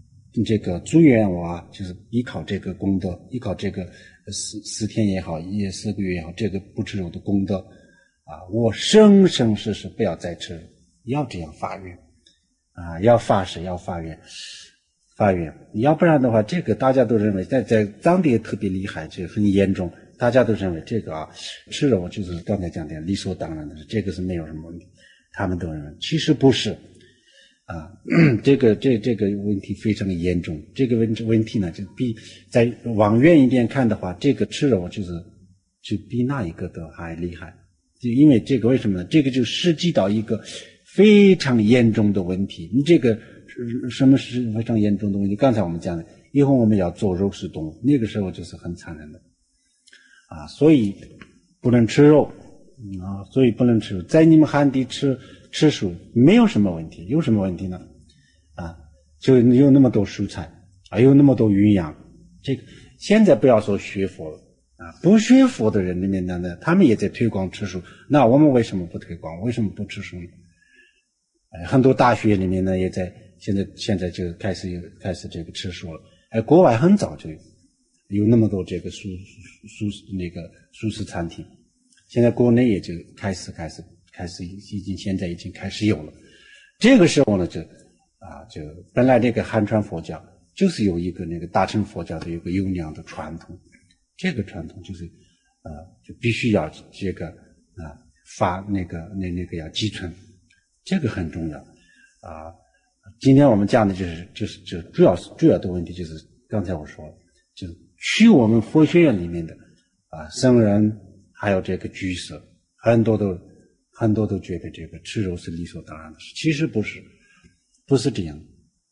就是依靠这个功德，依靠这个4天也好，4个月也好，这个不吃肉的功德啊，我生生世世不要再吃肉，要这样发愿啊，要发誓，要发愿，要不然的话，这个大家都认为在当地特别厉害，就很严重，大家都认为这个啊吃肉就是刚才讲的理所当然的，这个是没有什么问题，他们都认为其实不是啊，这个问题非常严重，这个问题呢就比再往远一点看的话，这个吃肉就比那一个都还厉害，就因为这个为什么呢？这个就涉及到一个非常严重的问题，你这个什么是非常严重的问题？刚才我们讲的，以后我们要做肉食动物，那个时候就是很残忍的啊，所以不能吃肉啊，所以不能吃肉。在你们汉地吃素没有什么问题，有什么问题呢？啊，就有那么多蔬菜啊，有那么多营养。这个现在不要说学佛了啊，不学佛的人里面呢，他们也在推广吃素。那我们为什么不推广？为什么不吃素呢？很多大学里面呢，也在现在就开始这个吃素了。国外很早就有那么多这个素食餐厅，现在国内也就开始现在已经开始有了。这个时候呢，就本来这个汉传佛教就是有一个那个大乘佛教的一个优良的传统，这个传统就是就必须要这个发那个要继承，这个很重要啊。今天我们讲的就是主要的问题就是刚才我说了，就是去我们佛学院里面的僧人还有这个居士，很多都觉得这个吃肉是理所当然的事，其实不是这样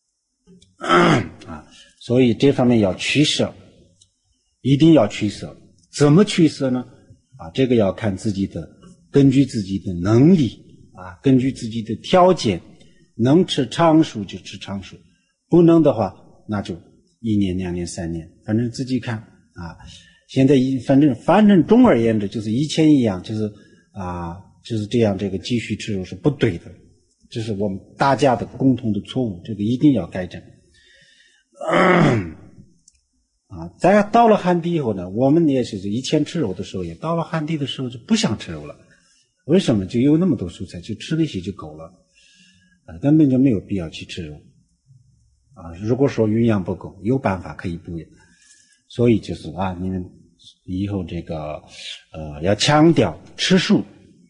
啊，所以这方面要取舍，一定要取舍。怎么取舍呢？啊，这个要看根据自己的能力啊，根据自己的条件，能吃长素就吃长素，不能的话那就1年2年3年，反正自己看啊。现在反正总而言之就是以前一样，就是这样，这个继续吃肉是不对的，这是我们大家的共同的错误，这个一定要改正。在到了汉地以后呢，我们也是以前吃肉的时候，也到了汉地的时候就不想吃肉了。为什么？就有那么多蔬菜，就吃那些就够了，根本就没有必要去吃肉如果说营养不够，有办法可以补养。所以就是你们以后这个要强调吃素，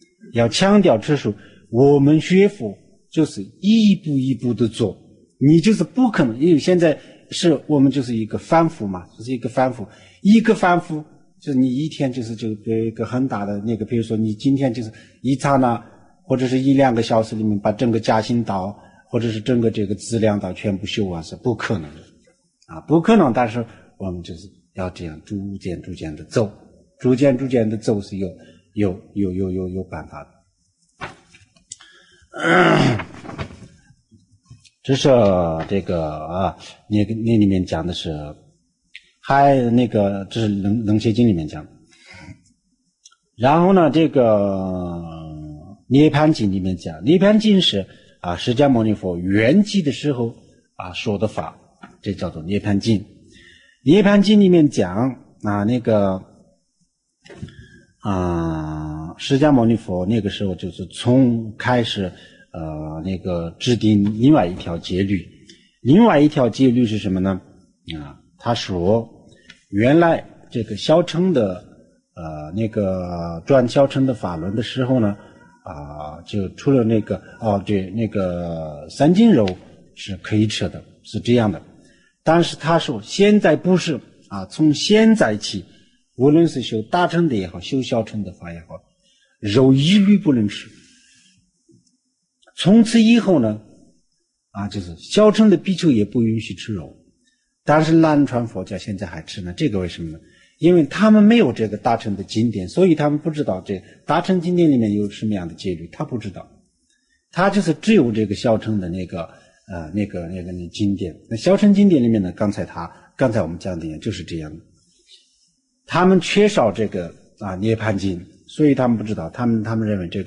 我们学佛就是一步一步的做，你就是不可能，因为现在我们就是一个反复嘛，就是一个反复，就是你一天就有一个很大的那个，比如说你今天就是一刹那或者是1-2个小时里面把整个嘉兴道或者是整个这个资粮道全部修完是不可能的不可能。但是我们就是要这样逐渐的走，是有办法的。这是这个那里面讲的是，还那个这是楞伽经里面讲的。然后呢，这个涅槃经里面讲，涅槃经是释迦牟尼佛圆寂的时候说的法，这叫做涅槃经。涅槃经里面讲释迦牟尼佛那个时候就是从开始制定另外一条戒律。另外一条戒律是什么呢？他说原来这个小乘的转小乘的法轮的时候呢就除了那个三净肉是可以吃的，是这样的。但是他说现在不是从现在起，无论是修大乘的也好，修小乘的法也好，肉一律不能吃。从此以后呢就是小乘的比丘也不允许吃肉，但是南传佛教现在还吃呢。这个为什么呢？因为他们没有这个大乘的经典，所以他们不知道这大乘经典里面有什么样的戒律，他不知道，他就是只有这个小乘的那个经典。那小乘经典里面呢，刚才我们讲的就是这样的，他们缺少这个涅槃经，所以他们不知道，他们认为这个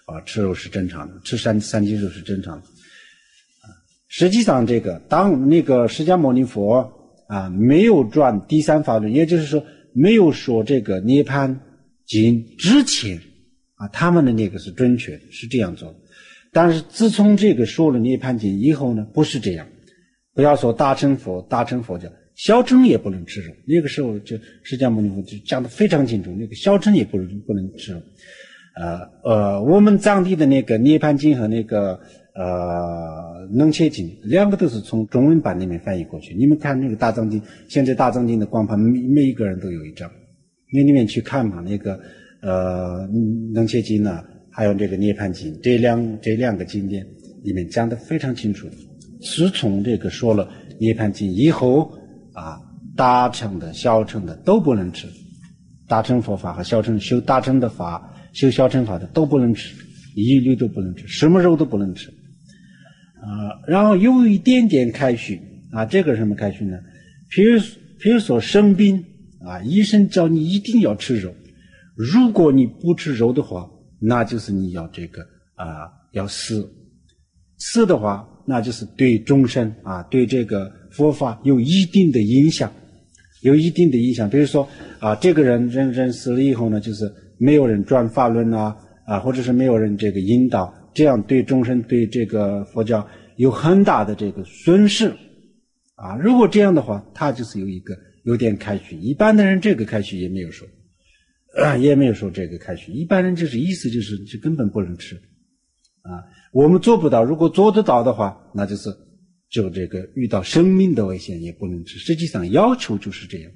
吃肉是正常的，吃三斤肉是正常的。实际上当那个释迦牟尼佛没有转第三法轮，也就是说没有说这个涅槃经之前他们的那个是准确的，是这样做的。但是自从这个说了涅槃经以后呢，不是这样。不要说大乘佛教，小乘也不能吃肉。那个时候就释迦牟尼佛就讲得非常清楚，那个小乘也不能吃肉。我们藏地的那个涅槃经和那个能切经两个都是从中文版里面翻译过去。你们看那个大藏经，现在大藏经的光盘每一个人都有一张，那里面去看嘛，那个能切经还有这个涅槃经，这两个经典里面讲得非常清楚。自从这个说了涅槃经以后大乘的小乘的都不能吃，大乘佛法和小乘修大乘的法修小乘法的都不能吃，一律都不能吃，什么肉都不能吃。然后有一点点开许这个什么开许呢？比如说生病医生叫你一定要吃肉，如果你不吃肉的话，那就是你要这个要死的话，那就是对众生对这个佛法有一定的影响。比如说这个人死了以后呢，就是没有人转法轮或者是没有人这个引导，这样对众生对这个佛教有很大的这个损失如果这样的话，他就是有点开许。一般的人这个开许也没有说这个开许，一般人就是意思就是根本不能吃我们做不到，如果做得到的话，那就这个遇到生命的危险也不能吃。实际上要求就是这样，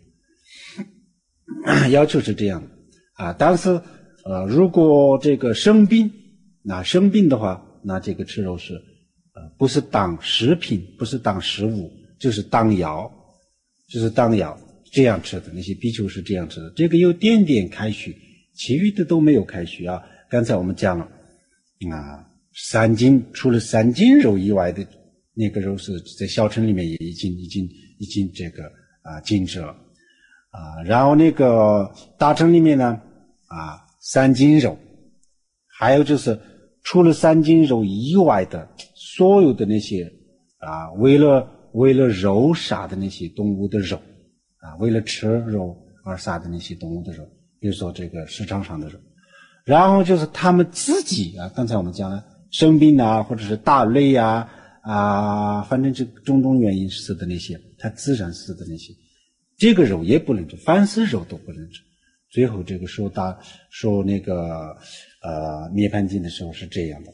要求是这样但是如果这个生病的话，那这个吃肉是不是当食品，不是当食物，就是当药，这样吃的。那些比丘是这样吃的，这个有点点开许，其余的都没有开许刚才我们讲了除了3斤肉以外的那个肉是在小乘里面也已经这个禁止了然后那个大乘里面呢3斤肉，还有就是除了3斤肉以外的所有的那些为了肉杀的那些动物的肉为了吃肉而杀的那些动物的肉，比如说这个市场上的肉，然后就是他们自己刚才我们讲了生病或者是大累反正就种种原因死的那些，他自然死的那些，这个肉也不能吃，凡是肉都不能吃。最后这个说那个涅槃经的时候是这样的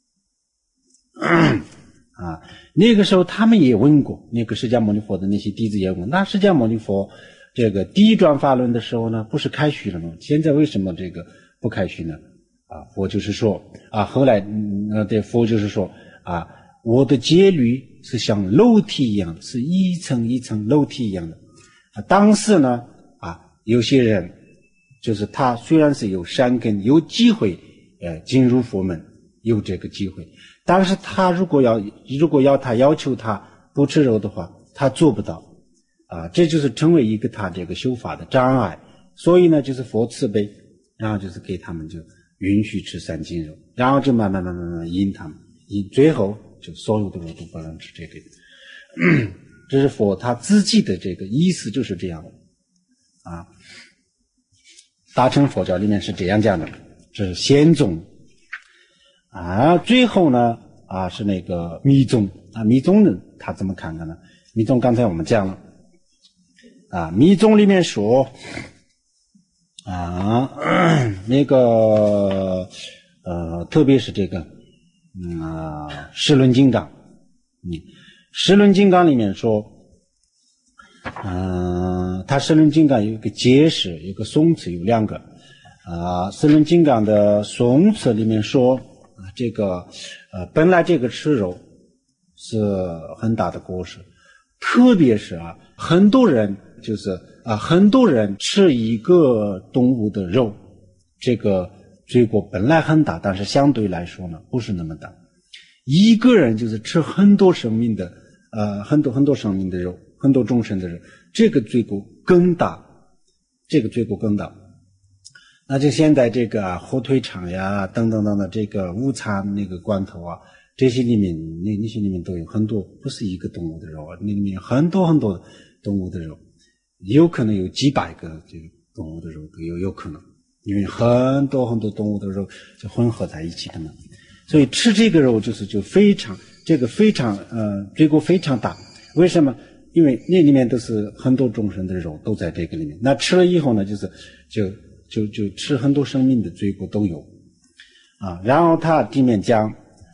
那个时候他们也问过，那个释迦牟尼佛的那些弟子也问，那释迦牟尼佛这个第一转法轮的时候呢，不是开许了吗？现在为什么这个不开许呢？佛就是说后来佛就是说我的戒律是像楼梯一样的，是一层一层楼梯一样的当时呢有些人就是他虽然是有善根，有机会进入佛门，有这个机会，但是他如果要他要求他不吃肉的话，他做不到这就是成为一个他这个修法的障碍。所以呢就是佛慈悲，然后就是给他们就允许吃3斤肉，然后就慢慢引他们，最后就所有的肉都不能吃这个这是佛他自己的这个意思，就是这样的大乘佛教里面是这样讲的，这是显宗最后呢是那个密宗密宗呢他怎么看的呢？密宗刚才我们讲了密宗里面说那个特别是这个释论金刚释论金刚里面说他释论金刚有一个解释，有一个颂词，有2个释论金刚的颂词里面说这个本来这个吃肉是很大的过失，特别是很多人吃一个动物的肉，这个罪过本来很大，但是相对来说呢不是那么大。一个人就是吃很多生命的很多生命的肉，很多众生的肉，这个罪过更大， 那就现在这个火腿肠呀，等等等等，这个午餐那个罐头啊，这些里面那些里面都有很多，不是一个动物的肉啊，那里面很多很多动物的肉，有可能有几百个这个动物的肉都有可能，因为很多很多动物的肉就混合在一起的嘛。所以吃这个肉就非常罪过非常大。为什么？因为那里面都是很多众生的肉都在这个里面。那吃了以后呢，就吃很多生命的罪过都有啊。然后他里面讲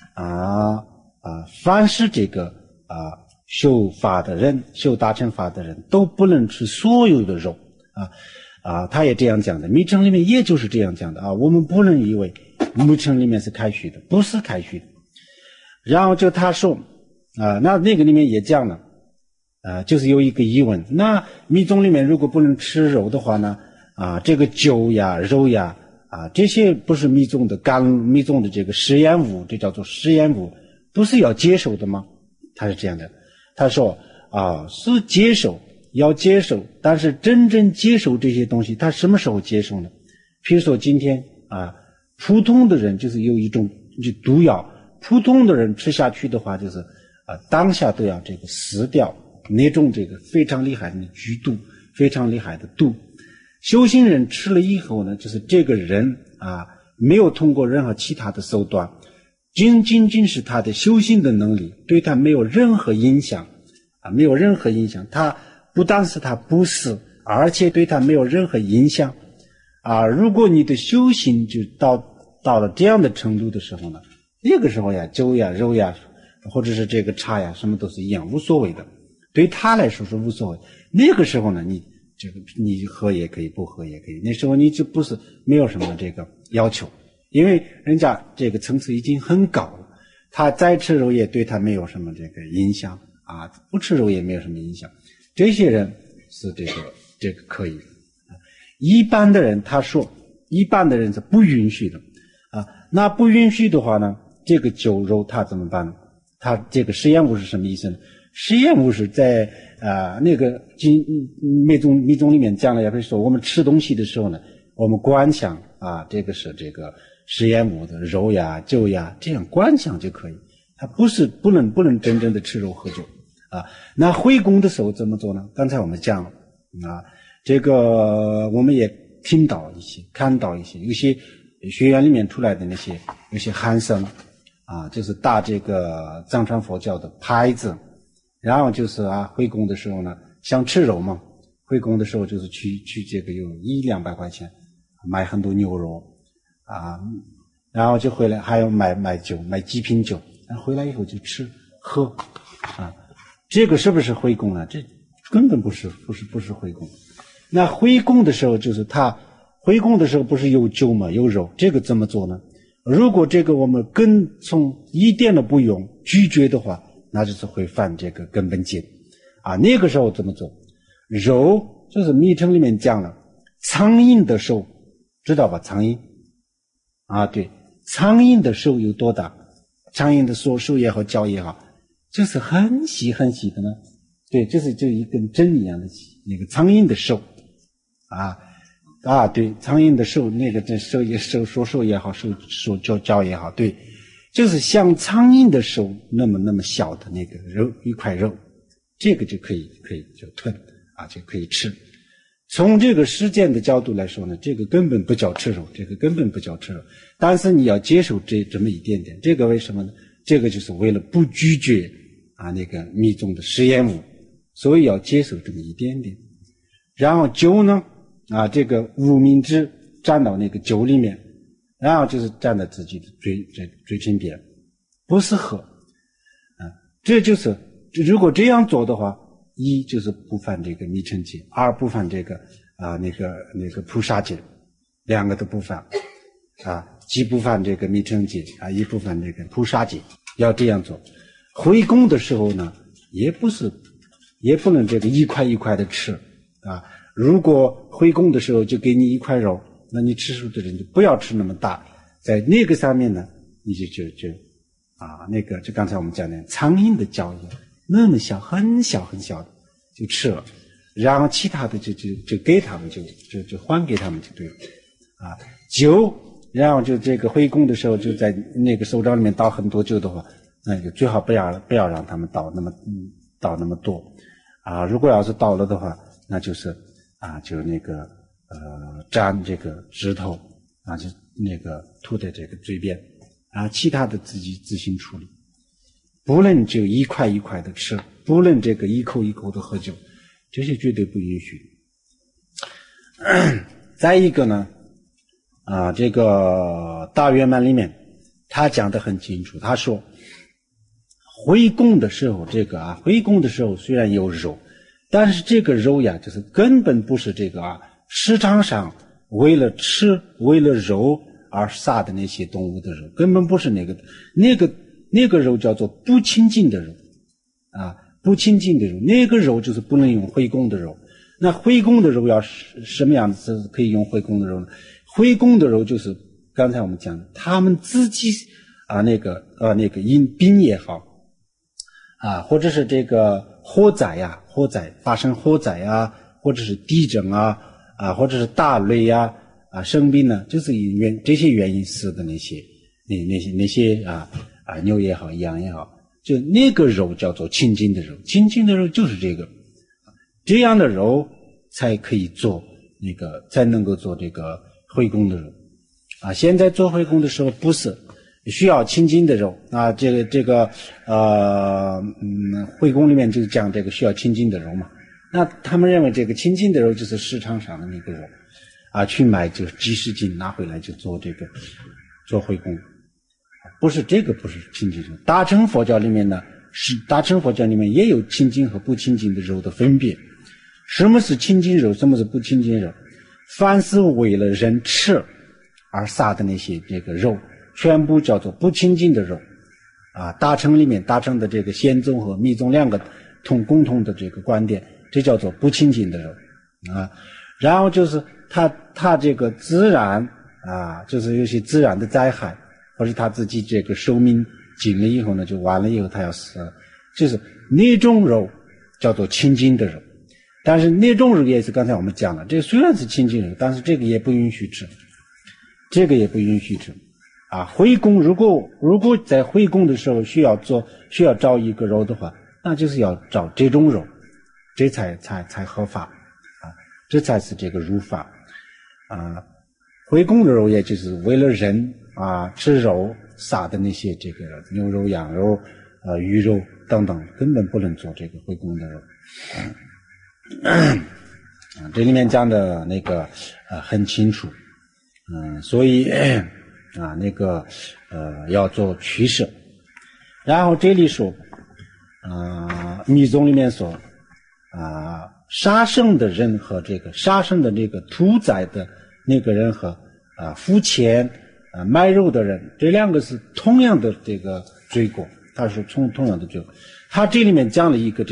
凡是这个修大乘法的人都不能吃所有的肉他也这样讲的。密乘里面也就是这样讲的啊。我们不能以为密乘里面是开虚的，不是开虚的。然后就他说那个里面也讲了就是有一个疑问，那密宗里面如果不能吃肉的话呢这个酒呀肉呀这些不是密宗的这个食盐物，这叫做食盐物，不是要接受的吗？他是这样的，他说是接受，要接受，但是真正接受这些东西他什么时候接受呢？比如说今天普通的人就是有一种毒药，普通的人吃下去的话就是当下都要这个死掉，那种这个非常厉害的剧毒，非常厉害的毒。修行人吃了以后呢，就是这个人没有通过任何其他的手段，仅仅是他的修行的能力对他没有任何影响没有任何影响。他不但是他不死，而且对他没有任何影响如果你的修行就到了这样的程度的时候呢，那个时候呀，酒呀肉呀或者是这个茶呀什么都是一样，无所谓的，对他来说是无所谓。那个时候呢，你喝也可以，不喝也可以，那时候你就不是没有什么这个要求，因为人家这个层次已经很高了，他再吃肉也对他没有什么这个影响不吃肉也没有什么影响。这些人是这个可以一般的人他说一般的人是不允许的那不允许的话呢，这个酒肉他怎么办呢？他这个食盐物是什么意思呢？食盐物是在那个密宗里面讲了，也会说我们吃东西的时候呢，我们观想这个是这个食盐物的肉呀酒呀，这样观想就可以，他不能真正的吃肉喝酒那回宫的时候怎么做呢？刚才我们讲了这个我们也听到一些看到一些，有些学院里面出来的那些有些韩僧就是打这个藏传佛教的牌子，然后就是回宫的时候呢，想吃肉嘛，回宫的时候就是去这个有100-200块钱买很多牛肉然后就回来还要买酒，买几瓶酒，然后回来以后就吃喝这个是不是回宫呢？这根本不是回宫。那回宫的时候就是他回宫的时候不是有酒吗？有肉，这个怎么做呢？如果这个我们从一点都不用拒绝的话，那就是会犯这个根本戒那个时候怎么做？肉就是密乘里面讲了，苍蝇的手知道吧？苍蝇对，苍蝇的手有多大？苍蝇的手也好，脚也好，就是很细很细的呢。对，就是就一根针一样的细，那个苍蝇的手对，苍蝇的手，那个手也好，手脚也好，对，就是像苍蝇的手那么小的那个肉，一块肉，这个就可以就吞就可以吃。从这个实践的角度来说呢，这个根本不叫吃肉，但是你要接受这么一点点，这个为什么呢？这个就是为了不拒绝那个密宗的食盐物，所以要接受这么一点点。然后酒呢这个无名汁沾到那个酒里面，然后就是沾到自己的嘴唇边，不是喝这就是如果这样做的话，一就是不犯这个密乘戒，二不犯这个那个菩萨戒，两个都不犯既不犯这个密乘戒也不犯这个菩萨戒，要这样做。回宫的时候呢，也不能这个一块一块的吃如果回宫的时候就给你一块肉，那你吃素的人就不要吃那么大，在那个上面呢，你就那个就刚才我们讲的苍蝇的脚一样，那么小很小很小的就吃了，然后其他的就给他们就还给他们就对了酒，然后就这个回供的时候就在那个手掌里面倒很多酒的话，那就最好不要让他们倒那么多如果要是倒了的话，那就是就那个沾这个指头就那个吐在这个嘴边其他的自己自行处理，不能就一块一块的吃，不能这个一口一口的喝酒，这些绝对不允许。再一个呢这个大圆满里面他讲得很清楚，他说回供的时候回供的时候虽然有肉，但是这个肉呀就是根本不是这个市场上为了吃为了肉而杀的那些动物的肉，根本不是那个肉叫做不清净的肉不清净的肉，那个肉就是不能用回供的肉。那回供的肉要什么样子可以用回供的肉呢？回供的肉就是刚才我们讲的他们自己那个因病也好或者是这个火灾发生火灾或者是地震或者是大雷生病呢，就是因这些原因死的那些牛也好羊也好，就那个肉叫做清净的肉，清净的肉就是这样的肉才可以做才能够做这个回供的肉现在做回供的时候不是需要清净的肉回供里面就讲这个需要清净的肉嘛，那他们认为这个清净的肉就是市场上的那个肉去买就几十斤拿回来就做回供，不是清净肉。大乘佛教里面呢也有清净和不清净的肉的分别。什么是清净肉，什么是不清净肉？凡是为了人吃而杀的那些这个肉，全部叫做不清净的肉大乘的这个显宗和密宗两个共同的这个观点，这叫做不清净的肉然后就是他这个自然就是有些自然的灾害，或者他自己这个寿命尽了以后呢，就完了以后他要死了，就是那种肉叫做清净的肉。但是那种肉也是刚才我们讲了，这个虽然是清净肉，但是这个也不允许吃，回供如果在回供的时候需要找一个肉的话，那就是要找这种肉，这才合法这才是这个如法回供的肉也就是为了人吃肉杀的那些这个牛肉羊肉鱼肉等等，根本不能做这个回供的肉这里面讲的很清楚所以要做取舍。然后这里说密宗里面说杀生的人和杀生的屠宰的那个人和付钱卖肉的人，这两个是同样的这个罪过，他是同样的罪过。他这里面讲了一个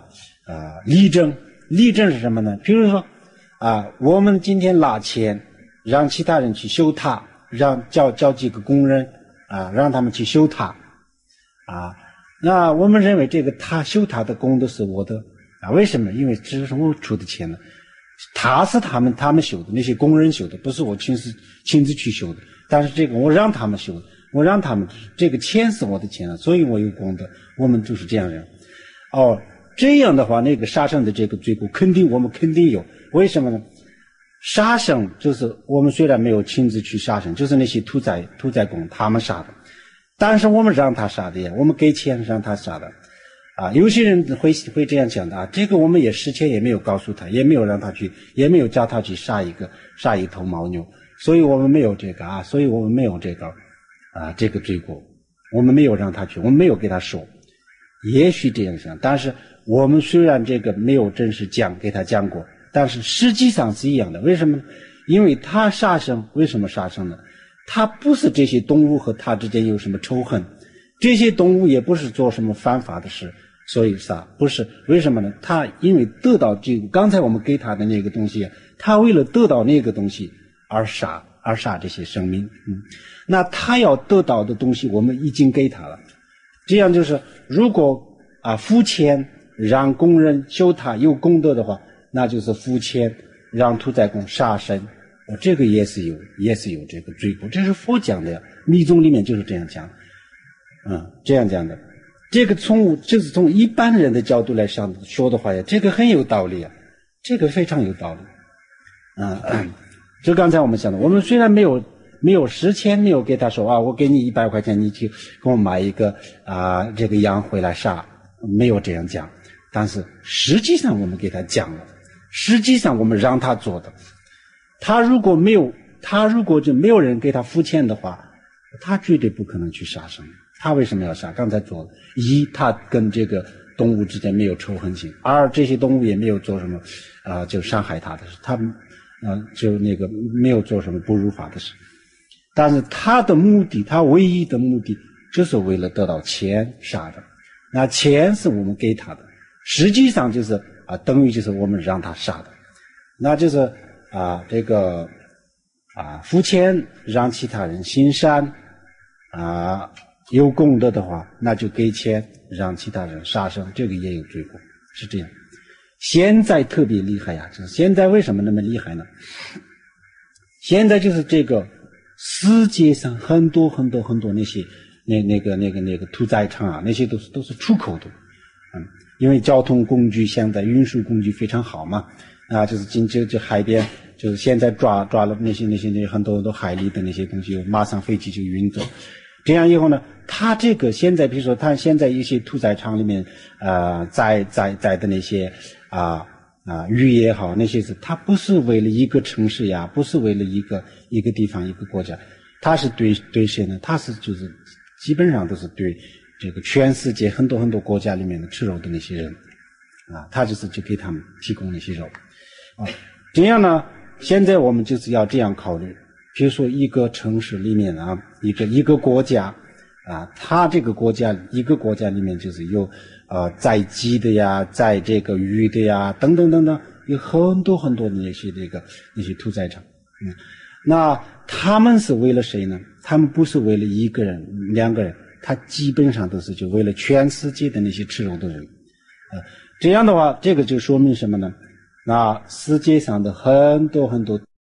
例证是什么呢？比如说我们今天拿钱让其他人去修塔，让叫几个工人让他们去修塔那我们认为这个修塔的功德是我的为什么？因为这是我出的钱呢，塔是他们修的，那些工人修的，不是我亲自去修的，但是这个我让他们修的，我让他们这个钱是我的钱所以我有功德，我们就是这样人这样的话那个杀生的这个罪过我们肯定有。为什么呢？杀生就是我们虽然没有亲自去杀生，就是那些屠宰工他们杀的，但是我们让他杀的呀，我们给钱让他杀的有些人会这样想的这个我们也事前也没有告诉他，也没有让他去，也没有叫他去杀一头牦牛，所以我们没有这个所以我们没有这个罪过，我们没有让他去，我们没有给他说。也许这样想，但是我们虽然这个没有正式给他讲过，但是实际上是一样的。为什么呢？因为他杀生，为什么杀生呢？他不是这些动物和他之间有什么仇恨，这些动物也不是做什么犯法的事，所以杀不是。为什么呢？他因为得到刚才我们给他的那个东西，他为了得到那个东西而杀这些生命那他要得到的东西我们已经给他了，这样就是如果付钱让工人修塔有功德的话，那就是付钱让屠宰工杀生这个也是有这个罪过，这是佛讲的呀，密宗里面就是这样讲，这样讲的。这个就是从一般人的角度来说的话呀，这个很有道理啊，这个非常有道理。就刚才我们讲的，我们虽然没有实钱，没有给他说我给你100块钱，你去给我买一个这个羊回来杀，没有这样讲，但是实际上我们给他讲了，实际上我们让他做的。他如果就没有人给他付钱的话，他绝对不可能去杀生。他为什么要杀？刚才做了，一，他跟这个动物之间没有仇恨心；二，这些动物也没有做什么就伤害他的事，他就那个没有做什么不如法的事。但是他的目的，他唯一的目的就是为了得到钱杀的。那钱是我们给他的，实际上就是等于就是我们让他杀的。那就是这个付钱让其他人行善有功德的话，那就给钱让其他人杀生，这个也有罪过，是这样。现在特别厉害呀，就是现在为什么那么厉害呢？现在就是这个世界上很多那些那个屠宰场那些都是出口的，因为交通工具现在运输工具非常好嘛，就是就海边，就是现在抓了那些很多海里的那些东西，马上飞机就运走。这样以后呢，他这个现在比如说他现在一些屠宰场里面宰的那些鱼也好，那些他不是为了一个城市呀，不是为了一个地方一个国家，他是对谁呢？他是就是基本上都是对这个全世界很多国家里面的吃肉的那些人他就给他们提供那些肉这样呢，现在我们就是要这样考虑，比如说一个城市里面一个国家它这个一个国家里面就是有宰鸡的呀，宰这个鱼的呀，等等，有很多的那些屠宰场。那他们是为了谁呢？他们不是为了一个人、2个人，他基本上都是就为了全世界的那些吃肉的人。这样的话，这个就说明什么呢？那世界上的很多